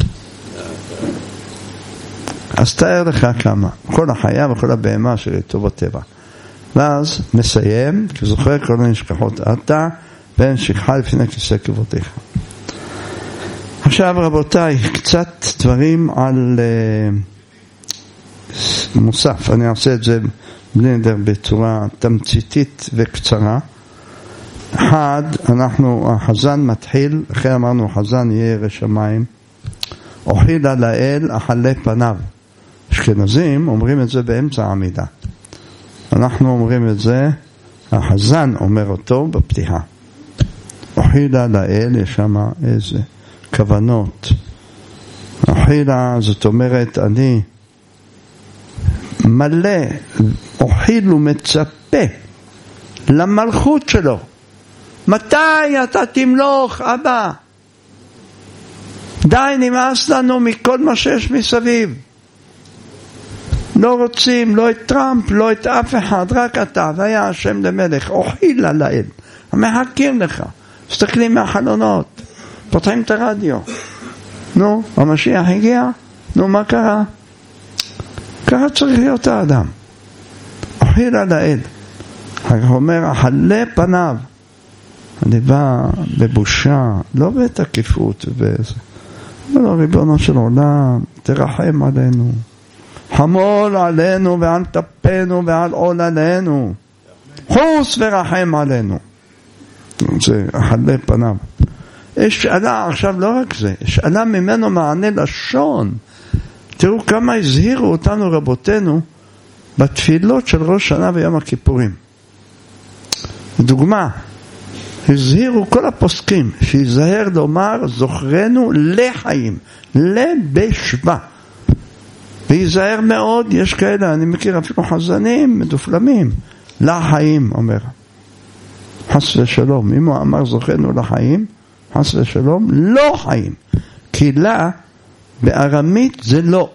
אז תאר לך כמה, כל החיה וכל הבהמה שלי טוב בטבע. ואז מסיים, כי זוכר כל הנשכחות אתה, ואין שכחה לפני כיסא כבודך. עכשיו רבותיי, קצת דברים על מוסף. אני אעשה את זה בלי נדר בצורה תמציתית וקצרה. אחד, החזן מתחיל, אחרי אמרנו החזן יהיה ירא שמיים, אוכיל על האל אכלה פניו. האשכנזים אומרים את זה באמצע העמידה. אנחנו אומרים את זה, החזן אומר אותו בפתיחה. אוכילה לאל, יש שם איזה כוונות. אוכילה, זאת אומרת, אני מלא, אוכיל ומצפה למלכות שלו. מתי אתה תמלוך, אבא? די, נמאס לנו מכל מה שיש מסביב. לא רוצים, לא את טראמפ, לא את אף אחד, רק אתה, והיה השם למלך. אוכילה לאל, מחכים לך. מסתכלים מהחלונות, פותחים את הרדיו. נו, המשיח הגיע, נו, מה קרה? ככה צריך להיות האדם. אוכילה לאל. הוא אומר, החלה פניו. אני בא בבושה, לא בתקיפות ובאיזה. ולא, ריבונו של עולם, תרחם עלינו. חמול עלינו ועל טפנו ועל עול עלינו. חוס ורחם עלינו. זה החלה פניו. יש שאלה, עכשיו לא רק זה, יש שאלה ממנו מענה לשון. תראו כמה הזהירו אותנו רבותינו בתפילות של ראש שנה ויום הכיפורים. דוגמה, הזהירו כל הפוסקים שיזהר לומר זוכרנו לחיים, לבשווה. ויזהר מאוד, יש כאלה, אני מכיר אפילו חזנים מדופלמים, לחיים אומר. חס ושלום, אם הוא אמר זוכרנו לחיים, חס ושלום, לא חיים. כי לה, בארמית זה לא.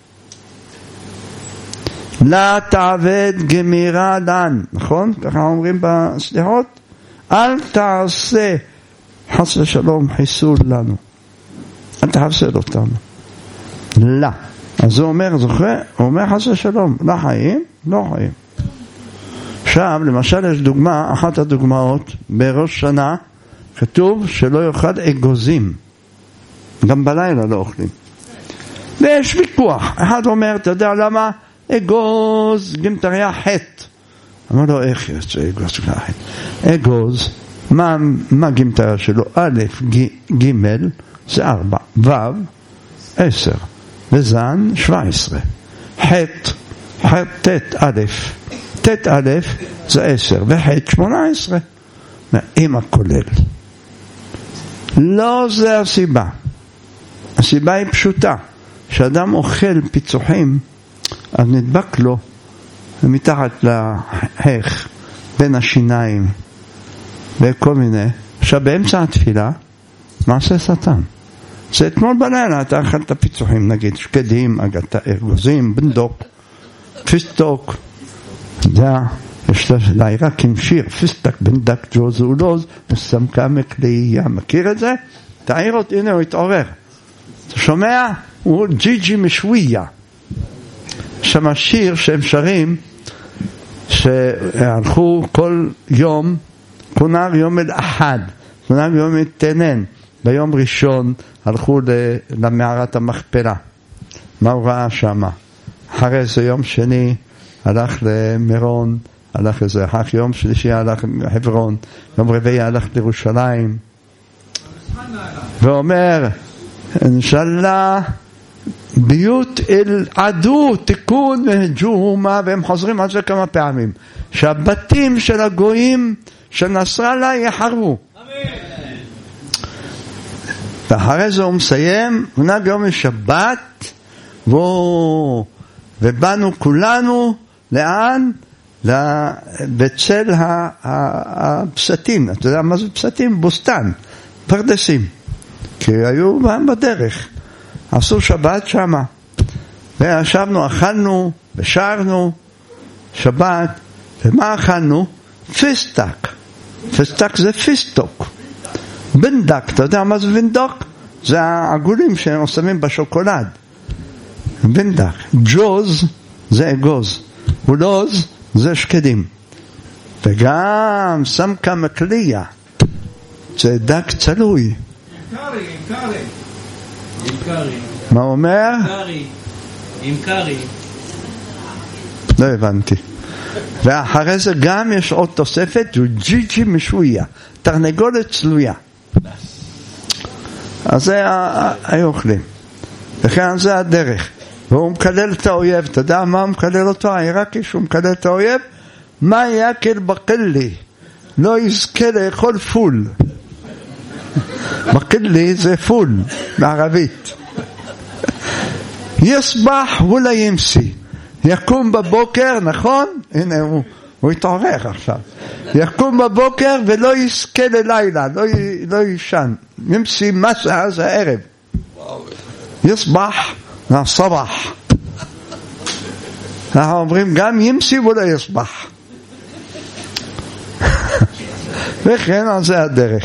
לה תעבד גמירה לן, נכון? ככה אומרים בסליחות? אל תעשה חס ושלום חיסול לנו. אל תחסל אותנו. לה. אז הוא אומר, זוכר? הוא אומר חס ושלום, לחיים, לא חיים. עכשיו, למשל יש דוגמה, אחת הדוגמאות, בראש שנה, כתוב שלא יאכל אגוזים. גם בלילה לא אוכלים. ויש ויכוח. אחד אומר, אתה יודע למה? אגוז, גמטריה חטא. אמר לו, איך יוצא אגוז חטא? אגוז, מה גמטריה שלו? א', ג', זה 4, ו', 10, וזן, 17. חטא, ת' א', ת' א', זה 10, וחטא 18. עם הכולל. לא זה הסיבה. הסיבה היא פשוטה. כשאדם אוכל פיצוחים, אז נדבק לו מתחת להך, בין השיניים, וכל מיני. עכשיו באמצע התפילה, מעשה שטן. זה אתמול בלילה, אתה אכלת פיצוחים, נגיד, שקדים, אגוזים, בנדוק, פיסטוק, זה יש לעיראקים שיר, פיסטק בנדק ג'וז ולוז, וסמכה מקלייה. מכיר את זה? תעיר אותי, הנה הוא התעורר. אתה שומע? הוא ג'יג'י משוויה. שם שיר שהם שרים, שהלכו כל יום, כונר יום אל אחד, כונר יום אל תנן. ביום ראשון הלכו למערת המכפלה. מה הוא ראה שם? אחרי זה יום שני הלך למירון, הלך לזה, אחר יום שלישי הלך לחברון, יום רביעי הלך לירושלים. ואומר, אינשאללה, ביות אל עדו, תיקון והג'ומה, והם חוזרים על זה כמה פעמים. שהבתים של הגויים של נסראללה יחרבו. ואחרי זה הוא מסיים, הונג יום שבת, ובאנו כולנו, לאן? בצל הפסטים. אתה יודע מה זה פסטים? בוסטן, פרדסים. כי היו בהם בדרך. עשו שבת שמה. וישבנו, אכלנו, ושרנו, שבת. ומה אכלנו? פיסטק. פיסטק זה פיסטוק. בנדק, אתה יודע מה זה בנדוק? זה העגולים שהם שמים בשוקולד. בנדק. ג'וז זה אגוז. ולוז זה שקדים. וגם סמכה מקליה. זה דק צלוי. עם קרי. מה הוא אומר? עם קרי. לא הבנתי. ואחרי זה גם יש עוד תוספת, הוא ג'יג'י משוויה. תרנגולת צלויה. אז זה היו אוכלים. וכן זה הדרך. והוא מקלל את האויב. אתה יודע מה מקלל אותו? העיראקי שהוא מקלל את האויב? מה יקל בקלי? לא יזכה לאכול פול. בקלי זה פול בערבית. יסבח ולא ימסי. יקום בבוקר, נכון? הנה הוא התעורר עכשיו. יקום בבוקר ולא יזכה ללילה, לא ישן. ימסי מסע זה הערב. יסבח והסבח. אנחנו אומרים גם ימסי ולא יסבח. וכן על זה הדרך.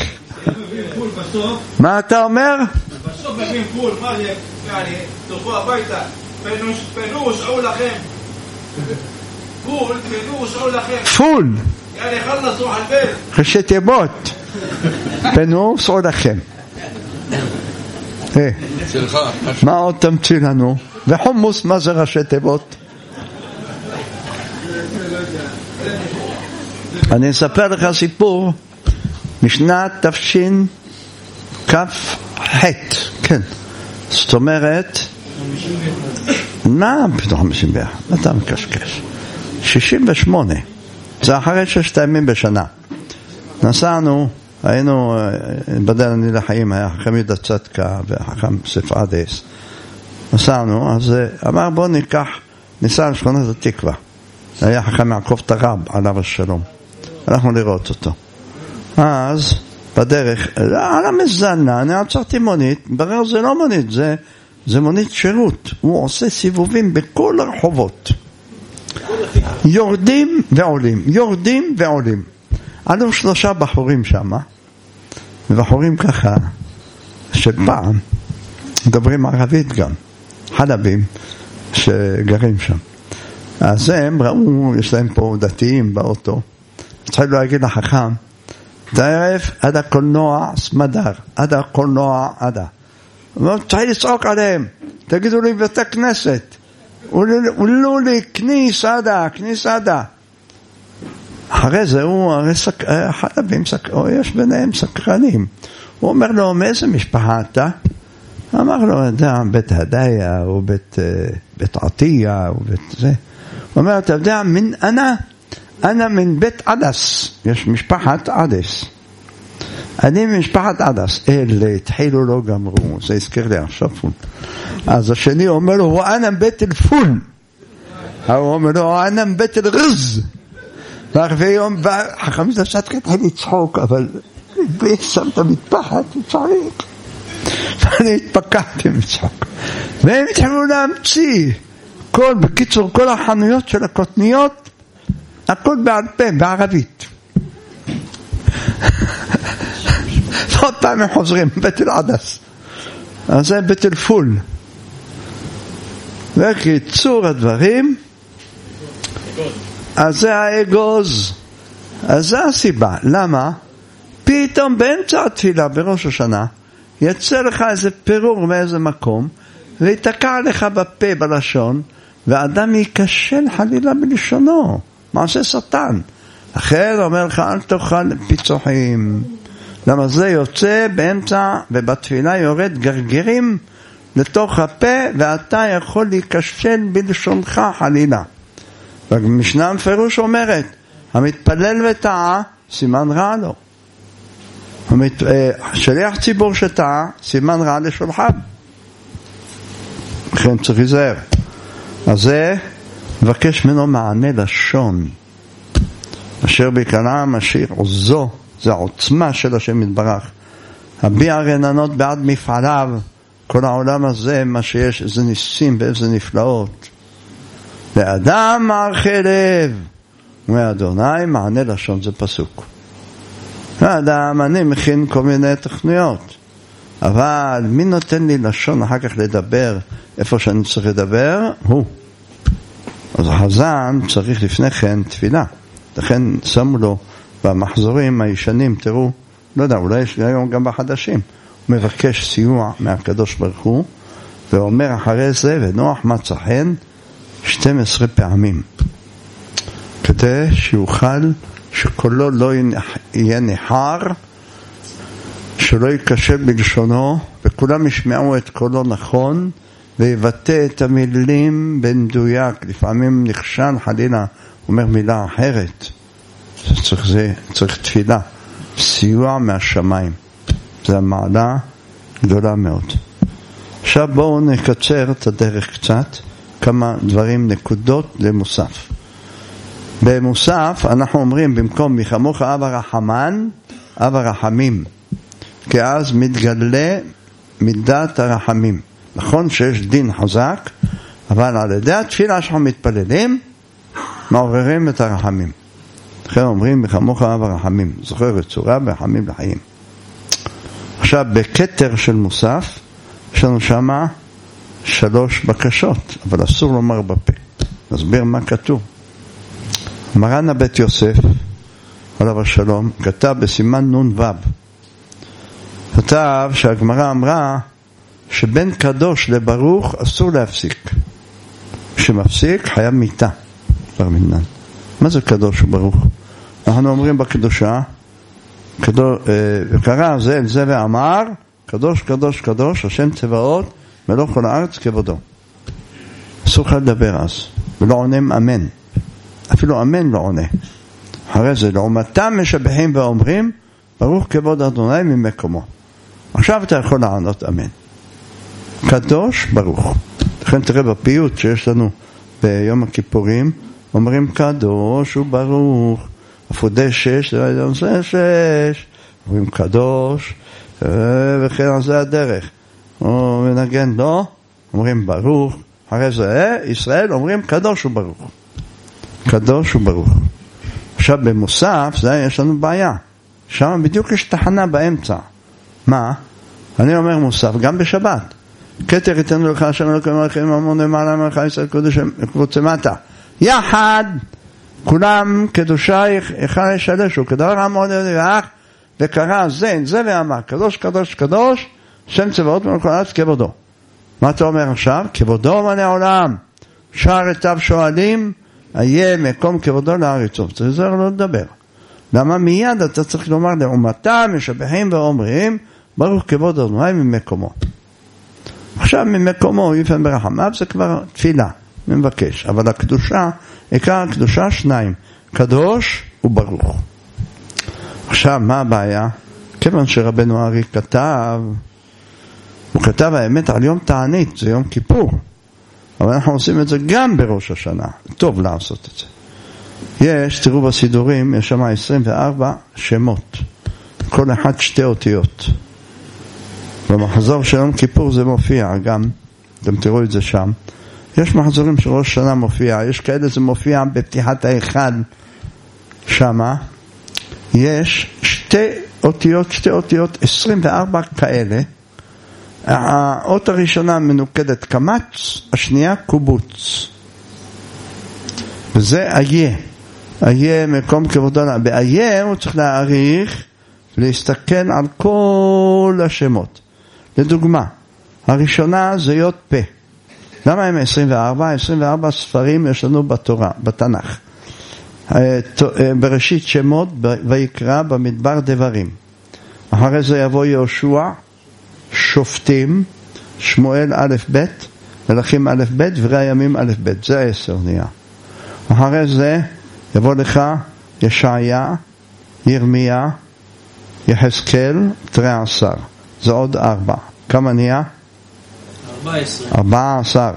מה אתה אומר? בסוף מביאים פול, מה זה? תלכו הביתה, פנו ושעו לכם. פול, פנו ושעו לכם. פול. יאללה, חלסו חלבל. ראשי תיבות. פנו ושעו לכם. מה עוד תמציא לנו? וחומוס, מה זה ראשי תיבות? אני אספר לך סיפור משנת תפשין כף חט, כן, זאת אומרת מה פתאום 51? אתה מקשקש 68, זה אחרי 6 ימים בשנה. נסענו, היינו בדל אני לחיים, היה חכם יהודה צדקה וחכם ספרדס. נסענו, אז אמר בוא ניסע לשכונת התקווה. היה חכם יעקב תרב עליו השלום, הלכנו לראות אותו. אז בדרך על המזנה אני עצרתי מונית, ברר זה לא מונית, זה מונית שירות. הוא עושה סיבובים בכל הרחובות, יורדים ועולים, יורדים ועולים. עלו 3 בחורים שם, ובחורים ככה שפעם מדברים ערבית, גם חלבים שגרים שם. אז הם ראו, יש להם פה דתיים באוטו, התחילו להגיד לחכם, תערף עד הקולנוע סמדר, עד הקולנוע עדה. תחילו לצעוק עליהם, תגידו לי בית הכנסת, אולו לי כניס עדה, כניס עדה. אחרי זה הוא חלבים, יש ביניהם סקרנים. הוא אומר לו, מאיזה משפחה אתה? אמר לו, בית הדיה, או בית עטיה, או בית זה. הוא אומר, אתה יודע, אנה מן בית עדס, יש משפחת עדס. אני ממשפחת עדס. אלה התחילו לא גמרו, זה הזכיר לי עכשיו פול. אז השני אומר לו, הוא אנה בית אל-פול. הוא אומר לו, אנה בית אל-רז. ואחרי יום, חכם דשת כתחיל לצחוק, אבל שם את המטפחת, הוא צחק. ואני התפקעתי מצחוק. והם התחילו להמציא. בקיצור, כל החנויות של הקוטניות, הכל בעל פה, בערבית. עוד פעם הם חוזרים, בית אל-עדס. אז זה בית אל-פול. וקיצור הדברים, אז זה האגוז. אז זה הסיבה. למה? פתאום באמצע התפילה, בראש השנה, יצא לך איזה פירור מאיזה מקום, ויתקע לך בפה, בלשון, ואדם ייכשל חלילה בלשונו. מעשה שטן. אחר אומר לך, אל תאכל פיצוחים. למה זה יוצא באמצע, ובתפילה יורד גרגרים לתוך הפה, ואתה יכול להיכשל בלשונך חלילה. והמשנה מפרוש אומרת, המתפלל וטעה, סימן רע לו. שליח ציבור שטעה, סימן רע לשולחיו. לכן צריך להיזהר. אז זה מבקש ממנו מענה לשון. אשר בקלה משאיר עוזו, זה העוצמה של השם יתברך. הביע רננות בעד מפעליו. כל העולם הזה, מה שיש, איזה ניסים ואיזה נפלאות. לאדם מערכי לב, ומאדוני מענה לשון, זה פסוק. לאדם, אני מכין כל מיני תכניות, אבל מי נותן לי לשון אחר כך לדבר איפה שאני צריך לדבר? הוא. אז החזן צריך לפני כן תפילה. לכן שמו לו במחזורים הישנים, תראו, לא יודע, אולי יש היום גם בחדשים, הוא מבקש סיוע מהקדוש ברוך הוא, ואומר אחרי זה, ונוח מצא חן 12 פעמים, כדי שיוכל שקולו לא יהיה נחר, שלא ייכשל בלשונו, וכולם ישמעו את קולו נכון, ויבטא את המילים במדויק. לפעמים נכשל חלילה, אומר מילה אחרת. צריך תפילה, סיוע מהשמיים. זו המעלה גדולה מאוד. עכשיו בואו נקצר את הדרך קצת, כמה דברים, נקודות למוסף. במוסף אנחנו אומרים במקום מחמוך אב הרחמן, אב הרחמים, כי אז מתגלה מידת הרחמים. נכון שיש דין חזק, אבל על ידי התפילה שאנחנו מתפללים מעוררים את הרחמים. לכן אומרים מחמוך אב הרחמים, זוכר את צורה ורחמים לחיים. עכשיו בכתר של מוסף יש לנו שמה 3 בקשות, אבל אסור לומר בפה. נסביר מה כתוב. מרן הבית יוסף עליו השלום כתב בסימן נון וו, כתב שהגמרא אמרה שבין קדוש לברוך אסור להפסיק. כשמפסיק חייב מיתה בר מינן. מה זה קדוש וברוך? אנחנו אומרים בקדושה וקרא זה אל זה ואמר קדוש קדוש קדוש השם צבאות מלוא כל הארץ כבודו. אסור לך לדבר אז, ולא עונים אמן, אפילו אמן לא עונה. אחרי זה לעומתם משבחים ואומרים ברוך כבוד אדוני ממקומו. עכשיו אתה יכול לענות אמן. קדוש ברוך. לכן תראה בפיוט שיש לנו ביום הכיפורים, אומרים קדוש וברוך, אפודי 6, אומרים קדוש, וכן זה הדרך. או מנגן לא, אומרים ברוך, אחרי זה ישראל אומרים קדוש וברוך. קדוש וברוך. עכשיו במוסף זה יש לנו בעיה. שם בדיוק יש תחנה באמצע. מה? אני אומר מוסף גם בשבת. כתר יתנו לך השם אלוקים מלכים המון למעלה מלך ישראל קודש קבוצה מטה. יחד כולם קדושה אחד ישלשו כדבר המון ואח וקרא זה ואמר קדוש קדוש קדוש שם צבאות מלך הארץ כבודו. מה אתה אומר עכשיו? כבודו מלא עולם שער עתיו שואלים איה מקום כבודו לארצו. זה לא לדבר. למה מיד אתה צריך לומר לעומתם משבחים ואומרים ברוך כבוד אדוני ממקומו. עכשיו ממקומו יפן ברחמיו זה כבר תפילה, מבקש. אבל הקדושה, עיקר הקדושה 2, קדוש וברוך. עכשיו מה הבעיה? כיוון שרבנו ארי כתב, הוא כתב האמת על יום תענית, זה יום כיפור. אבל אנחנו עושים את זה גם בראש השנה. טוב לעשות את זה. יש, תראו בסידורים, יש שם 24 שמות. כל אחד 2 אותיות. במחזור של יום כיפור זה מופיע גם, אתם תראו את זה שם. יש מחזורים של ראש שנה מופיע, יש כאלה זה מופיע בפתיחת ההיכל שמה. יש 2 אותיות, 24 כאלה. האות הראשונה מנוקדת קמץ, השנייה קובוץ. וזה איה. איה מקום כבודו. באיה הוא צריך להעריך, להסתכל על כל השמות. לדוגמה, הראשונה זה יות פה. למה הם 24? 24 ספרים יש לנו בתורה, בתנ"ך. בראשית שמות, ויקרא, במדבר דברים. אחרי זה יבוא יהושע, שופטים, שמואל א' ב', מלכים א' ב', דברי הימים א' ב'. זה 10 נהיה. אחרי זה יבוא לך ישעיה, ירמיה, יחזקאל, 13. זה עוד 4. כמה נהיה? 14.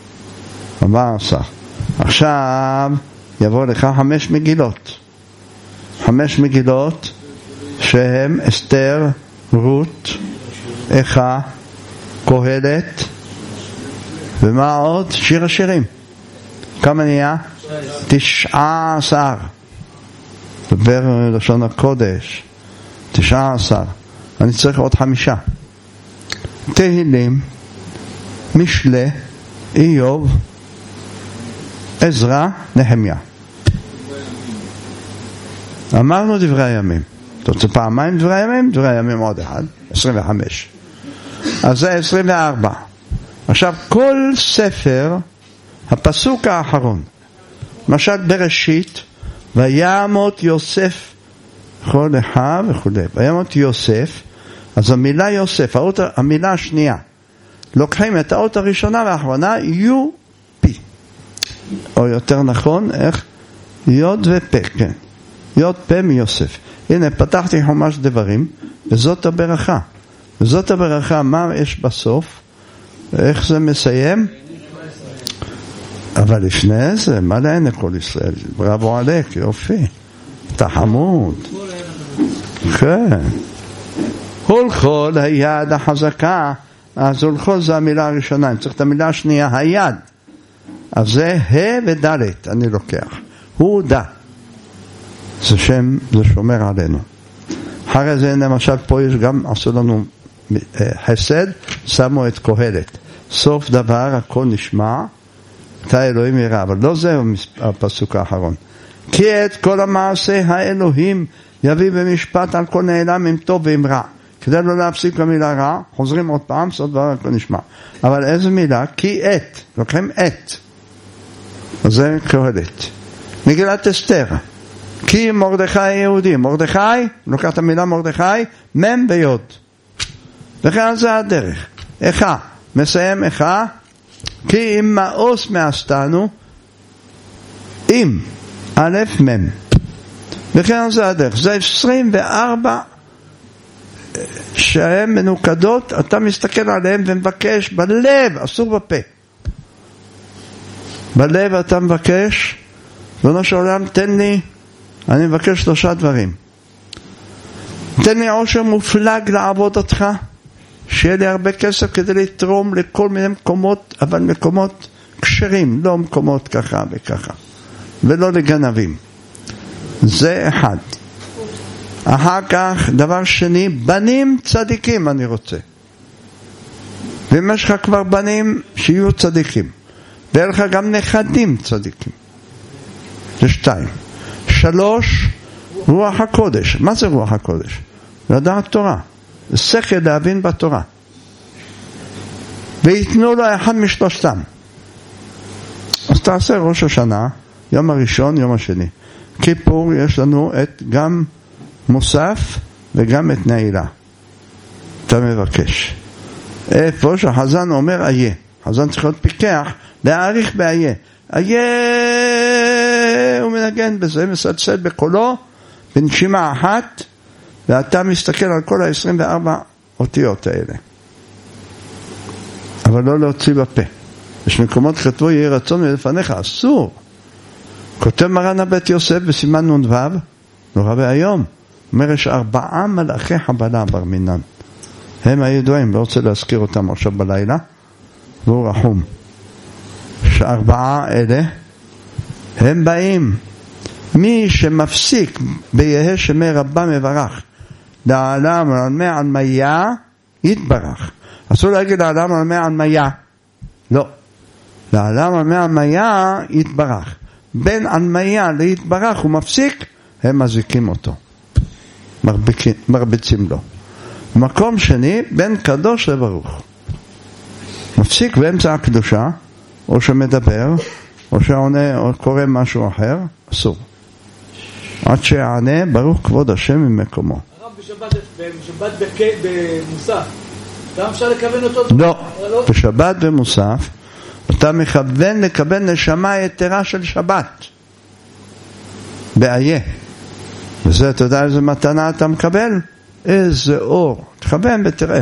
עכשיו יבוא לך 5 מגילות. 5 מגילות שהם אסתר, רות, איכה, קהלת, ומה עוד? שיר השירים. כמה נהיה? 19. דבר לשון הקודש. 19. אני צריך עוד 5. תהילים, משלי, איוב, עזרא, נחמיה. אמרנו דברי הימים. אתה רוצה פעמיים דברי הימים? דברי הימים עוד 1. 25. אז זה 24. עכשיו כל ספר, הפסוק האחרון, למשל בראשית, וימות יוסף כל אחיו וכו'. וימות יוסף, אז המילה יוסף, המילה השנייה, לוקחים את האות הראשונה והאחרונה, יו פי. או יותר נכון, איך? יוד ופה, כן. יוד פה מיוסף. הנה, פתחתי חומש דברים, וזאת הברכה. וזאת הברכה, מה יש בסוף? איך זה מסיים? אבל לפני זה, מה לעיני כל ישראל? בראבו עליק, יופי. אתה חמוד. כן. הולכו ליד החזקה, אז הולכו זה המילה הראשונה, אני צריך את המילה השנייה, היד. אז זה ה' ודלת, אני לוקח. הוא דה. זה שם, זה שומר עלינו. אחרי זה למשל פה יש גם, עשו לנו חסד, שמו את קהלת. סוף דבר, הכל נשמע, אתה אלוהים יראה, אבל לא זה הפסוק האחרון. כי את כל המעשה האלוהים יביא במשפט על כל נעלם עם טוב ועם רע. כדי לא להפסיק במילה רע, חוזרים עוד פעם, סוף דבר הכל נשמע. אבל איזה מילה? כי את, לוקחים את. אז זה קהלת. מגילת אסתר. כי מרדכי יהודי. מרדכי, לוקח את המילה מרדכי, מם ויוד. וכן זה הדרך. איכה, מסיים איכה, כי אם מאוס מעשתנו, אם, א' מם. וכן זה הדרך. זה 24 שהן מנוקדות, אתה מסתכל עליהן ומבקש בלב, אסור בפה. בלב אתה מבקש, ריבונו של עולם, תן לי, אני מבקש 3 דברים. תן לי עושר מופלג לעבוד אותך, שיהיה לי הרבה כסף כדי לתרום לכל מיני מקומות, אבל מקומות כשרים, לא מקומות ככה וככה, ולא לגנבים. זה אחד. אחר כך, דבר שני, בנים צדיקים אני רוצה. ואם יש לך כבר בנים, שיהיו צדיקים. ויהיה לך גם נכדים צדיקים. זה 2. 3, רוח הקודש. מה זה רוח הקודש? לדעת תורה. זה שכל להבין בתורה. ויתנו לו אחד משלושתם. אז תעשה ראש השנה, יום הראשון, יום השני. כיפור יש לנו את גם מוסף וגם את נעילה. אתה מבקש. איפה שהחזן אומר איה. חזן צריך להיות פיקח, להעריך באיה. איה, הוא מנגן בזה, מסלסל בקולו, בנשימה אחת, ואתה מסתכל על כל 24 אותיות האלה. אבל לא להוציא בפה. יש מקומות כתבו יהי רצון מלפניך, אסור. כותב מרן הבית יוסף בסימן נ"ו, נורא והיום, אומר יש 4 מלאכי חבלה בר מינן. הם הידועים, לא רוצה להזכיר אותם עכשיו בלילה, והוא רחום. 4 אלה, הם באים, מי שמפסיק ביהא שמי רבה מברך, לעלם על מיה, יתברך. אסור להגיד לעלם על מיה, לא. לעלם על מיה, יתברך. בין ענמיה להתברך הוא מפסיק, הם מזיקים אותו, מרביצים לו. מקום שני, בין קדוש לברוך, מפסיק באמצע הקדושה, או שמדבר, או שעונה, או קורא משהו אחר, אסור. עד שענה, ברוך כבוד השם ממקומו. הרב בשבת במוסף, גם אפשר לכוון אותו? לא, בשבת במוסף, אתה מכוון לקבל נשמה יתרה של שבת. באיה. וזה, אתה יודע איזה מתנה אתה מקבל? איזה אור. תכוון ותראה.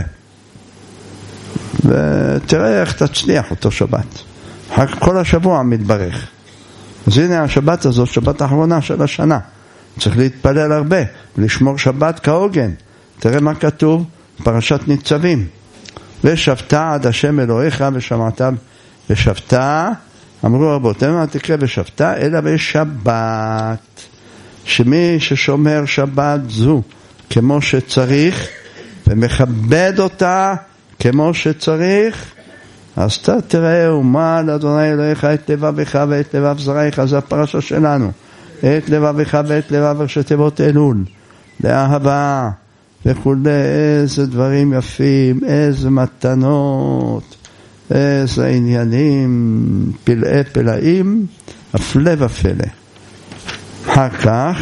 ותראה איך תצליח אותו שבת. כל השבוע מתברך. אז הנה השבת הזאת, שבת האחרונה של השנה. צריך להתפלל הרבה, ולשמור שבת כהוגן. תראה מה כתוב, פרשת ניצבים. ושבת עד השם אלוהיך ושמעת ושבת, אמרו רבותינו, אל תקרא בשבת, אלא בשבת. שמי ששומר שבת זו כמו שצריך, ומכבד אותה כמו שצריך, אז אתה תראה, ומה לאדוני אלוהיך את לבבך ואת לבב זרעיך, זה הפרשה שלנו. את לבבך ואת לבב ראשי תיבות אלול, לאהבה וכו', איזה דברים יפים, איזה מתנות, איזה עניינים, פלאי פלאים, הפלא ופלא. אחר כך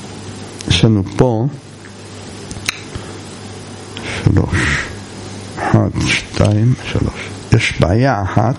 יש לנו פה 3, 1, 1, 2, 3. יש בעיה אחת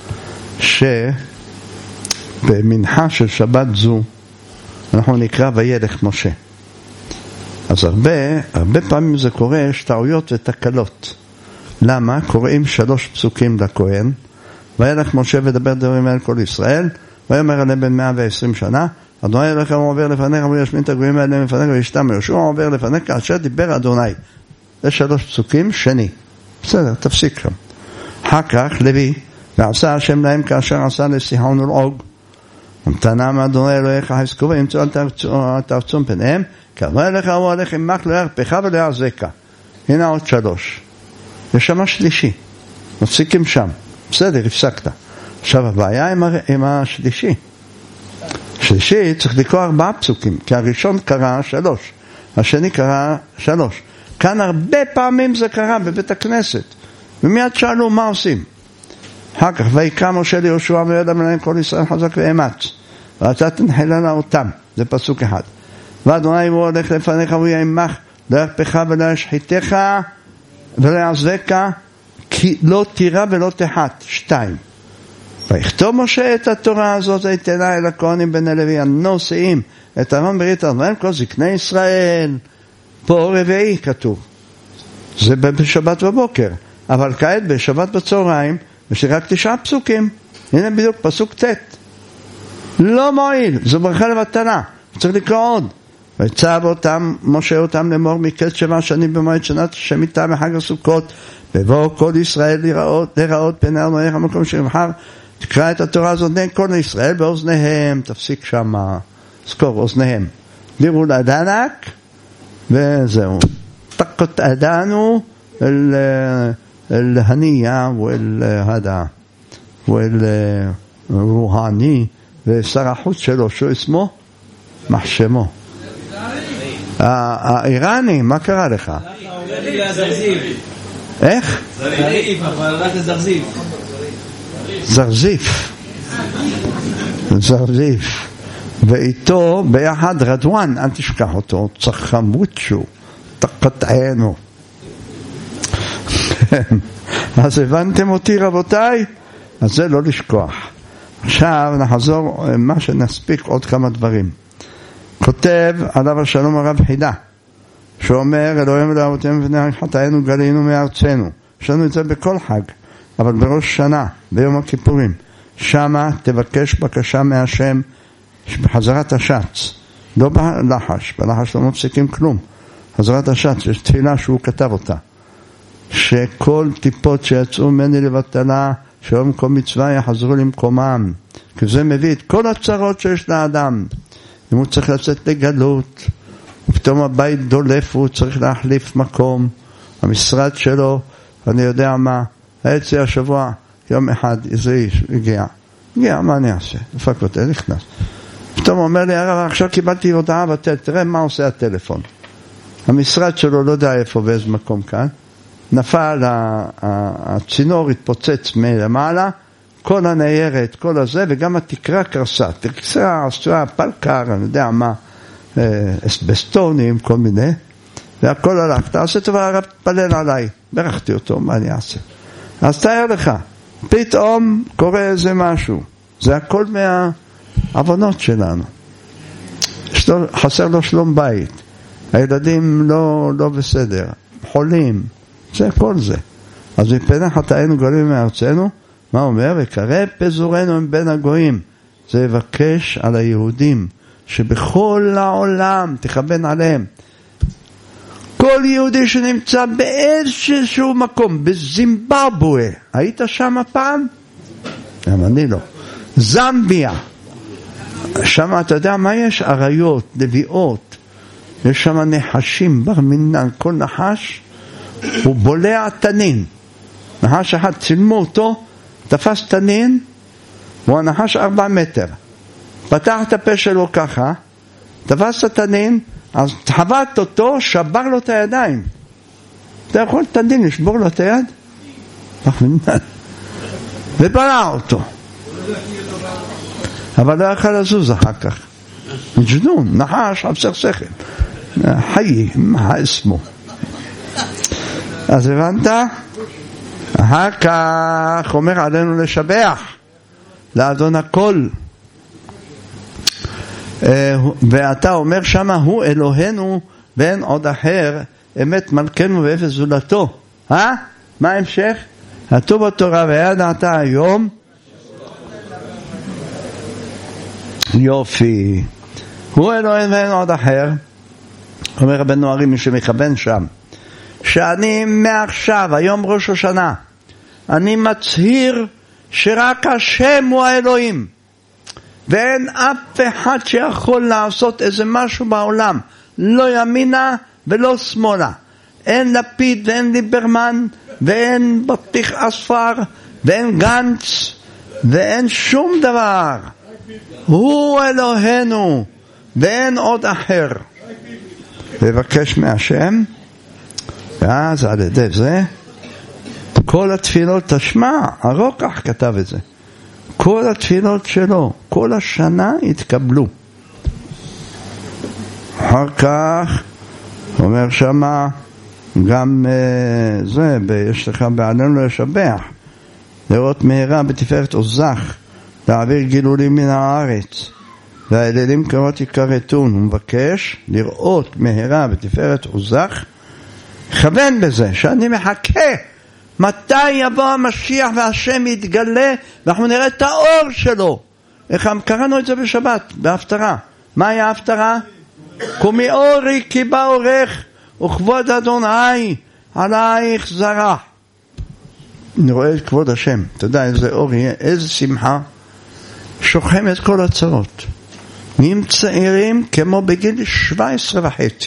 שבמנחה של שבת זו אנחנו נקרא וילך משה. אז הרבה פעמים זה קורה, יש טעויות ותקלות. למה? קוראים 3 פסוקים לכהן, וילך משה ודבר דברים אל כל ישראל, ויאמר עליהם בן 120 שנה, אדוני אלוהיכם עובר לפניך וישמיד את הגויים האלה לפניך וישתם יהושע עובר לפניך כאשר דיבר אדוני. זה 3 פסוקים, שני. בסדר, תפסיק שם. אחר כך לוי, ועשה השם להם כאשר עשה לסיחון ולעוג. ונתנם אדוני אלוהיך חזקו וימצאו על תרצום פניהם, כאמר אליך הוא הולך עמך לא ירפך ולא יעזקה. הנה עוד 3. יש שם שלישי. מפסיקים שם. בסדר, הפסקת. עכשיו הבעיה עם השלישי. שלישי צריך לקרוא 4 פסוקים, כי הראשון קרא 3, השני קרא 3. כאן הרבה פעמים זה קרה בבית הכנסת, ומיד שאלו מה עושים. אחר כך ויקרא משה ליהושע וידע מלהם כל ישראל חזק ואמץ, ואתה תנחלנה אותם. זה פסוק 1. ואדוני הוא הולך לפניך והוא יהיה עמך, לא ירפך ולא ישחיתך ולא יעזבך, כי לא תירא ולא תחת. 2. ויכתוב משה את התורה הזאת ויתנה אל הכהנים בני לוי הנושאים את ארון ברית אדוני כל זקני ישראל. פה 4 כתוב, זה בשבת בבוקר, אבל כעת בשבת בצהריים יש רק 9 פסוקים. הנה בדיוק פסוק ט'. לא מועיל, זו ברכה לבטלה, צריך לקרוא עוד. ויצב אותם משה אותם לאמור מקץ 7 שנים במועד שנת שמיטה בחג הסוכות, בבוא כל ישראל לראות פני אדוניך המקום שיבחר. תקרא את התורה הזאת נגד כל ישראל באוזניהם. תפסיק שם, זכור אוזניהם. דירו לאדנק וזהו. תקות אדנו אל הנייה ואל הדה ואל רוהני, ושר החוץ שלו שהוא עצמו מחשמו. האיראני, מה קרה לך? איך? זריף, אבל רק זרזיף. זרזיף. ואיתו ביחד רדואן, אל תשכח אותו, צחמוצ'ו, תקטענו. אז הבנתם אותי רבותיי? אז זה לא לשכוח. עכשיו נחזור מה שנספיק עוד כמה דברים. כותב עליו השלום הרב חידה, שאומר אלוהים ולאבותינו לפני חטאינו גלינו מארצנו. יש לנו את זה בכל חג, אבל בראש שנה, ביום הכיפורים, שמה תבקש בקשה מהשם בחזרת השץ, לא בלחש, בלחש לא מפסיקים כלום. חזרת השץ, יש תפילה שהוא כתב אותה, שכל טיפות שיצאו ממני לבטלה שלא מקום מצווה יחזרו למקומם, כי זה מביא את כל הצרות שיש לאדם. אם הוא צריך לצאת לגלות, ופתאום הבית דולף והוא צריך להחליף מקום, המשרד שלו, אני יודע מה, היצא השבוע, יום אחד איזה איש הגיע, מה אני אעשה? לפקות, נכנס. פתאום הוא אומר לי, הרב, עכשיו קיבלתי הודעה בטל, תראה מה עושה הטלפון. המשרד שלו לא יודע איפה באיזה מקום כאן, נפל, הצינור התפוצץ מלמעלה, כל הניירת, כל הזה, וגם התקרה קרסה. תקרה עשויה פלקר, אני יודע מה, אסבסטונים, כל מיני, והכל הלך. תעשה טובה, הרב פלל עליי. ברכתי אותו, מה אני אעשה? אז תאר לך, פתאום קורה איזה משהו. זה הכל מהעוונות שלנו. חסר לו שלום בית. הילדים לא בסדר. חולים. זה כל זה. אז מפני חטאינו גולים מארצנו, מה אומר? וקרב פזורנו מבין הגויים. זה יבקש על היהודים, שבכל העולם תכוון עליהם. כל יהודי שנמצא באיזשהו מקום, בזימבבואה, היית שם פעם? גם אני לא. זמביה. שם אתה יודע מה יש? עריות, לביאות. יש שם נחשים, בר מינן, כל נחש, הוא בולע תנין. נחש אחד, צילמו אותו, תפס תנין, הוא הנחש 4 מטר. פתח את הפה שלו ככה, תפס את תנין, אז חבט אותו, שבר לו את הידיים. אתה יכול תנין לשבור לו את היד? ובלע אותו. אבל לא יכול לזוז אחר כך. מג'נון, נחש, חסר שכל. חיי, מה אסמו? אז הבנת? אחר כך אומר עלינו לשבח לאדון הכל, ואתה אומר שמה הוא אלוהינו ואין עוד אחר, אמת מלכנו ואפס זולתו. מה ההמשך? כתוב בתורה וידעת היום. יופי, הוא אלוהינו ואין עוד אחר. אומר רבנו ארי מי שמכוון שם, שאני מעכשיו, היום ראש השנה, אני מצהיר שרק השם הוא האלוהים, ואין אף אחד שיכול לעשות איזה משהו בעולם, לא ימינה ולא שמאלה. אין לפיד ואין ליברמן ואין בטיח אספר ואין גנץ ואין שום דבר. הוא אלוהינו ואין עוד אחר. לבקש מהשם, ואז על ידי זה כל התפילות תשמע. הרוקח כתב את זה, כל התפילות שלו כל השנה התקבלו. אחר כך אומר שמה גם זה, יש לך בעלינו לשבח, לראות מהרה בתפארת עוזך, להעביר גילולים מן הארץ, והאלילים קרות יקרתון. הוא מבקש לראות מהרה בתפארת עוזך, כוון בזה שאני מחכה מתי יבוא המשיח והשם יתגלה ואנחנו נראה את האור שלו. איך קראנו את זה בשבת בהפטרה? מה היה ההפטרה? קומי אורי כי בא אורך וכבוד אדוני עלייך זרח. אני רואה את כבוד השם, אתה יודע איזה אור יהיה, איזה שמחה, שוכם את כל הצרות. נהיים צעירים כמו בגיל 17.5,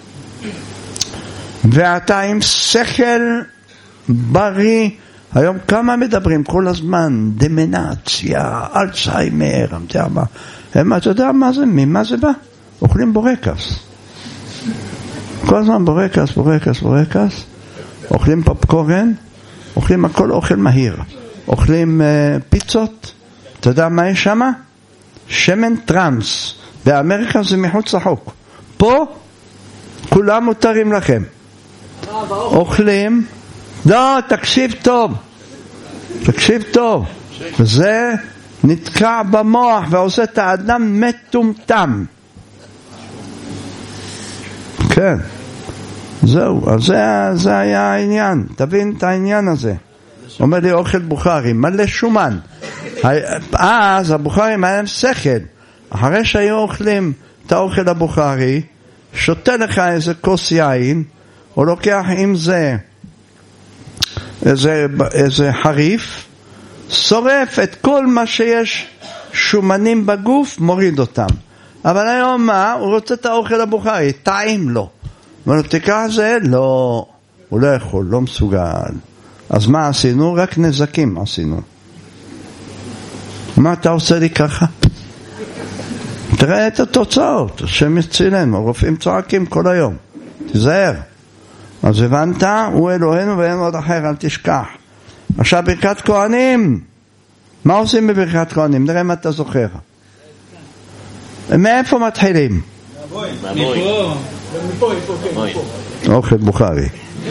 ואתה עם שכל בריא. היום כמה מדברים כל הזמן, דמנציה, אלצהיימר, אתה יודע מה זה? ממה זה בא? אוכלים בורקס, כל הזמן בורקס, אוכלים פופקורן, אוכלים הכל אוכל מהיר, אוכלים פיצות. אתה יודע מה יש שמה? שמן טרנס. באמריקה זה מחוץ לחוק, פה כולם מותרים לכם. אוכלים, לא, תקשיב טוב, וזה נתקע במוח ועושה את האדם מטומטם. כן, זהו, אז זה היה העניין. תבין את העניין הזה. אומר לי אוכל בוכרי מלא שומן. אז הבוכרים היה להם שכל. אחרי שהיו אוכלים את האוכל הבוכרי, שותה לך איזה כוס יין, או לוקח עם זה איזה חריף, שורף את כל מה שיש שומנים בגוף, מוריד אותם. אבל היום מה? הוא רוצה את האוכל הבוכרי, טעים לו. אומר לו תקרא זה? לא, הוא לא יכול, לא מסוגל. אז מה עשינו? רק נזקים עשינו. מה אתה עושה לי ככה? תראה את התוצאות, השם יצילנו, הרופאים צועקים כל היום, תיזהר. אז הבנת, הוא אלוהינו ואין עוד אחר, אל תשכח. עכשיו ברכת כהנים, מה עושים בברכת כהנים? נראה מה אתה זוכר. מאיפה מתחילים? מפה. אוכל בוכרי.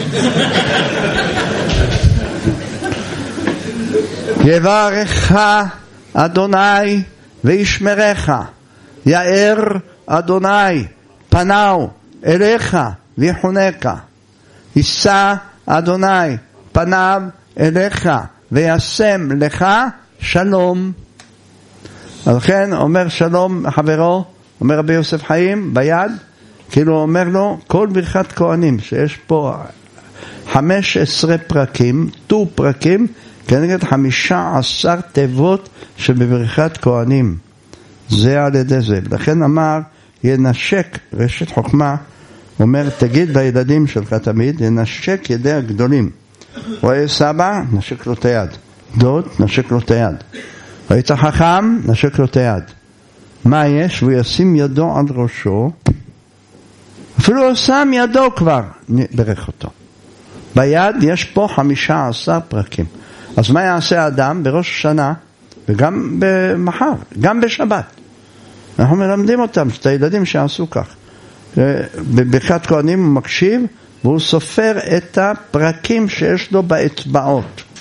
יברך אדוני וישמרך, יאר אדוני פניו אליך ויחונקה, יישא אדוני פניו אליך וישם לך שלום. לכן אומר שלום חברו, אומר רבי יוסף חיים ביד, כאילו אומר לו כל ברכת כהנים שיש פה 15 פרקים, טור פרקים כנגד 15 תיבות שבברכת כהנים, זה על ידי זה. לכן אמר ינשק, רשת חוכמה אומר תגיד לילדים שלך תמיד, ינשק ידי הגדולים. רואה סבא, נשק לו את היד, דוד, נשק לו את היד, ראית חכם, נשק לו את היד. מה יש? והוא ישים ידו על ראשו, אפילו הוא שם ידו כבר, ברך אותו. ביד יש פה 15 פרקים. אז מה יעשה האדם בראש השנה וגם במחר, גם בשבת? אנחנו מלמדים אותם, את הילדים שעשו כך. בברכת כהנים הוא מקשיב והוא סופר את הפרקים שיש לו באצבעות.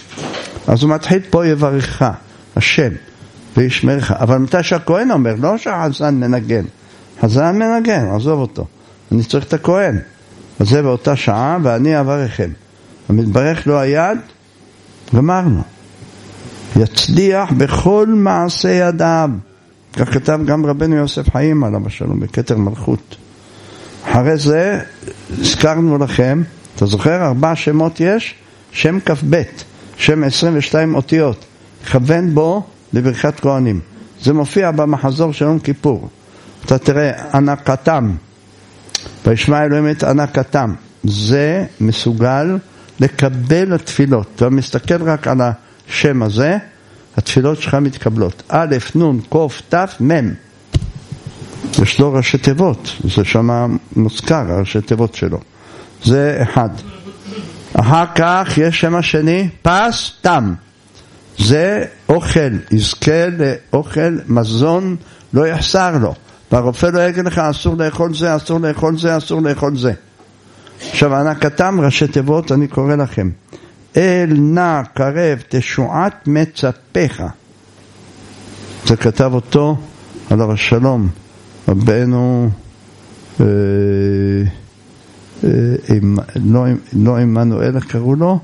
אז הוא מתחיל פה יברכך, השם, וישמרך. אבל מתי שהכהן אומר, לא שהחזן מנגן. חזן מנגן, עזוב אותו. אני צריך את הכהן. אז זה באותה שעה, ואני אברכם. המתברך לו היד, גמרנו. יצליח בכל מעשה ידיו. כך כתב גם רבנו יוסף חיים עליו השלום, בכתר מלכות. אחרי זה, הזכרנו לכם, אתה זוכר? 4 שמות יש? שם כ"ב, שם 22 אותיות. כוון בו לברכת כהנים. זה מופיע במחזור של יום כיפור. אתה תראה, ענקתם. וישמע אלוהים את ענקתם. זה מסוגל לקבל התפילות. אתה מסתכל רק על השם הזה, התפילות שלך מתקבלות. א', נ', ק', ת', מ'. יש לו ראשי תיבות. זה שם מוזכר, הראשי תיבות שלו. זה אחד. אחר כך יש שם השני, פס, תם. זה אוכל, יזכה לאוכל, מזון, לא יחסר לו. והרופא לא יגיד לך, אסור לאכול זה, אסור לאכול זה, אסור לאכול זה. עכשיו, ענקתם, ראשי תיבות, אני קורא לכם. אל נא קרב תשועת מצפך. זה כתב אותו, עליו השלום, רבנו, לא עמנואל קראו לו,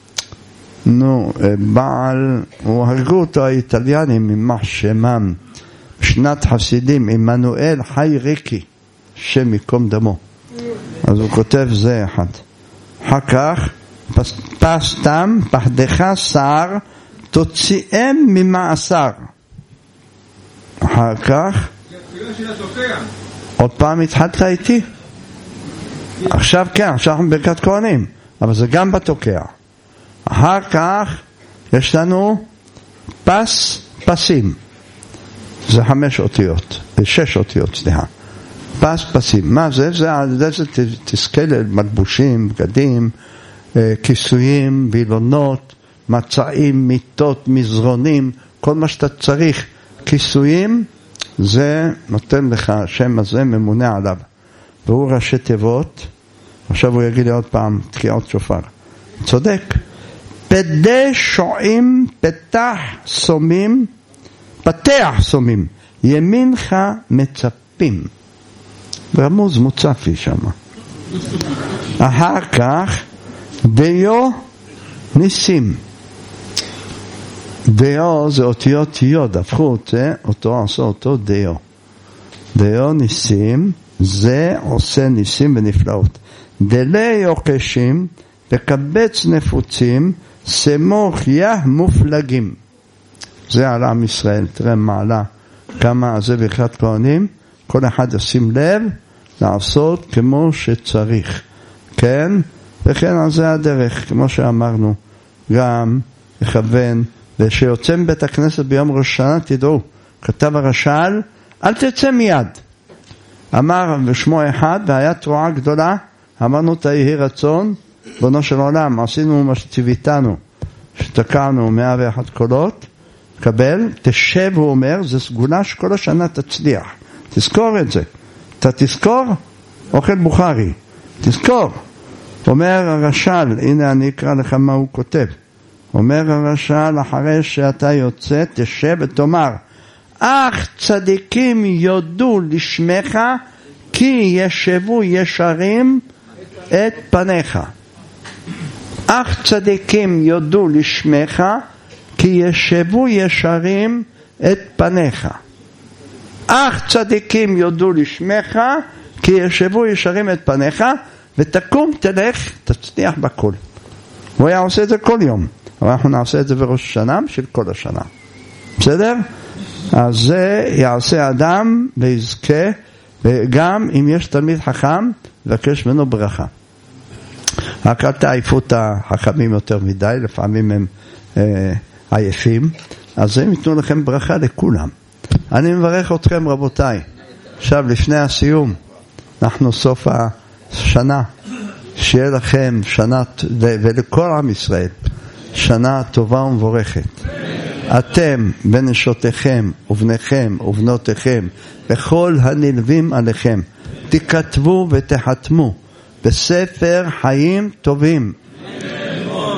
בעל, הוא הרגו אותו האיטליאנים ממח שמם, שנת חסידים, עמנואל חי ריקי, שם מקום דמו. אז הוא כותב זה אחד. אחר כך, פסתם פחדך שר, תוציאם ממאסר. אחר כך, עוד פעם התחלת איתי? עכשיו כן, עכשיו אנחנו ברכת כהנים, אבל זה גם בתוקע. אחר כך יש לנו פסים. זה 5 אותיות, 6 אותיות, סליחה. פסים. מה זה? זה תזכה למלבושים, בגדים, כיסויים, וילונות, מצעים, מיטות, מזרונים, כל מה שאתה צריך. כיסויים, זה נותן לך, השם הזה ממונה עליו. והוא ראשי תיבות, עכשיו הוא יגיד לי עוד פעם, תקיעות שופר. צודק. פדי שועים פתח סומים, פתח סומים, ימינך מצפים. רמוז מוצפי שם. אחר כך, דיו ניסים. דיו זה אותיות יוד, הפכו אותו, עשו אותו דיו. דיו ניסים, זה עושה ניסים ונפלאות. דלי יוקשים, וקבץ נפוצים, סמוך יה מופלגים. זה על עם ישראל, תראה מעלה כמה זה ברכת כהנים, כל אחד ישים לב לעשות כמו שצריך, כן? וכן על זה הדרך, כמו שאמרנו, גם לכוון, ושיוצא מבית הכנסת ביום ראש השנה, תדעו, כתב הרש"ל, אל תצא מיד. אמר בשמו אחד, והיה תרועה גדולה, אמרנו תהי רצון, בונו של עולם, עשינו מה שציוויתנו, שתקענו 101 קולות, קבל, תשב, הוא אומר, זה סגולה שכל השנה תצליח. תזכור את זה. אתה תזכור? אוכל בוכרי. תזכור. אומר הרש"ל, הנה אני אקרא לך מה הוא כותב. אומר הרש"ל, אחרי שאתה יוצא, תשב ותאמר, אך צדיקים יודו לשמך, כי ישבו ישרים את פניך. אך צדיקים יודו לשמך, כי ישבו ישרים את פניך. אך צדיקים יודו לשמך, כי ישבו ישרים את פניך, ותקום תלך, תצליח בכל. הוא היה עושה את זה כל יום, אבל אנחנו נעשה את זה בראש השנה של כל השנה. בסדר? אז זה יעשה אדם ויזכה, וגם אם יש תלמיד חכם, לבקש ממנו ברכה. רק אל תעיפו את החכמים יותר מדי, לפעמים הם עייפים, אז הם ייתנו לכם ברכה לכולם. אני מברך אתכם רבותיי. עכשיו לפני הסיום, אנחנו סוף השנה, שיהיה לכם שנה, ולכל עם ישראל, שנה טובה ומבורכת. אתם, בנשותיכם ובניכם ובנותיכם, וכל הנלווים עליכם, תכתבו ותחתמו בספר חיים טובים.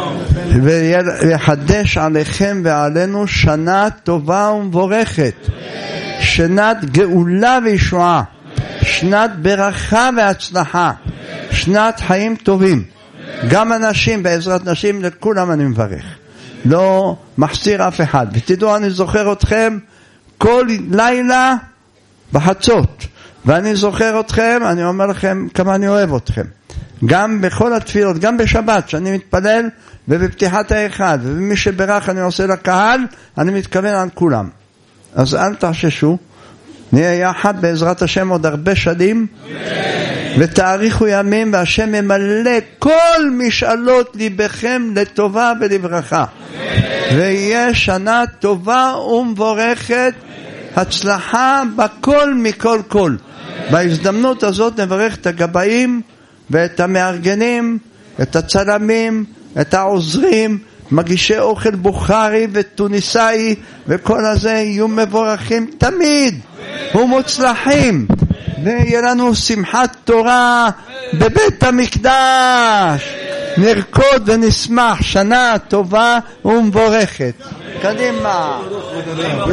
ויחדש עליכם ועלינו שנה טובה ומבורכת, שנת גאולה וישועה, שנת ברכה והצלחה, שנת חיים טובים. גם אנשים, בעזרת נשים, לכולם אני מברך, לא מחסיר אף אחד. ותדעו, אני זוכר אתכם כל לילה בחצות, ואני זוכר אתכם, אני אומר לכם כמה אני אוהב אתכם, גם בכל התפילות, גם בשבת שאני מתפלל ובפתיחת האחד, ומי שברך אני עושה לקהל, אני מתכוון על כולם. אז אל תחששו, נהיה יחד בעזרת השם עוד הרבה שנים, ותאריכו ימים, והשם ימלא כל משאלות ליבכם לטובה ולברכה, ויהיה שנה טובה ומבורכת, הצלחה בכל מכל כל. בהזדמנות הזאת נברך את הגבאים ואת המארגנים, את הצלמים, את העוזרים, מגישי אוכל בוכרי וטוניסאי, וכל הזה יהיו מבורכים תמיד ומוצלחים, ויהיה לנו שמחת תורה בבית המקדש, נרקוד ונשמח. שנה טובה ומבורכת. קדימה.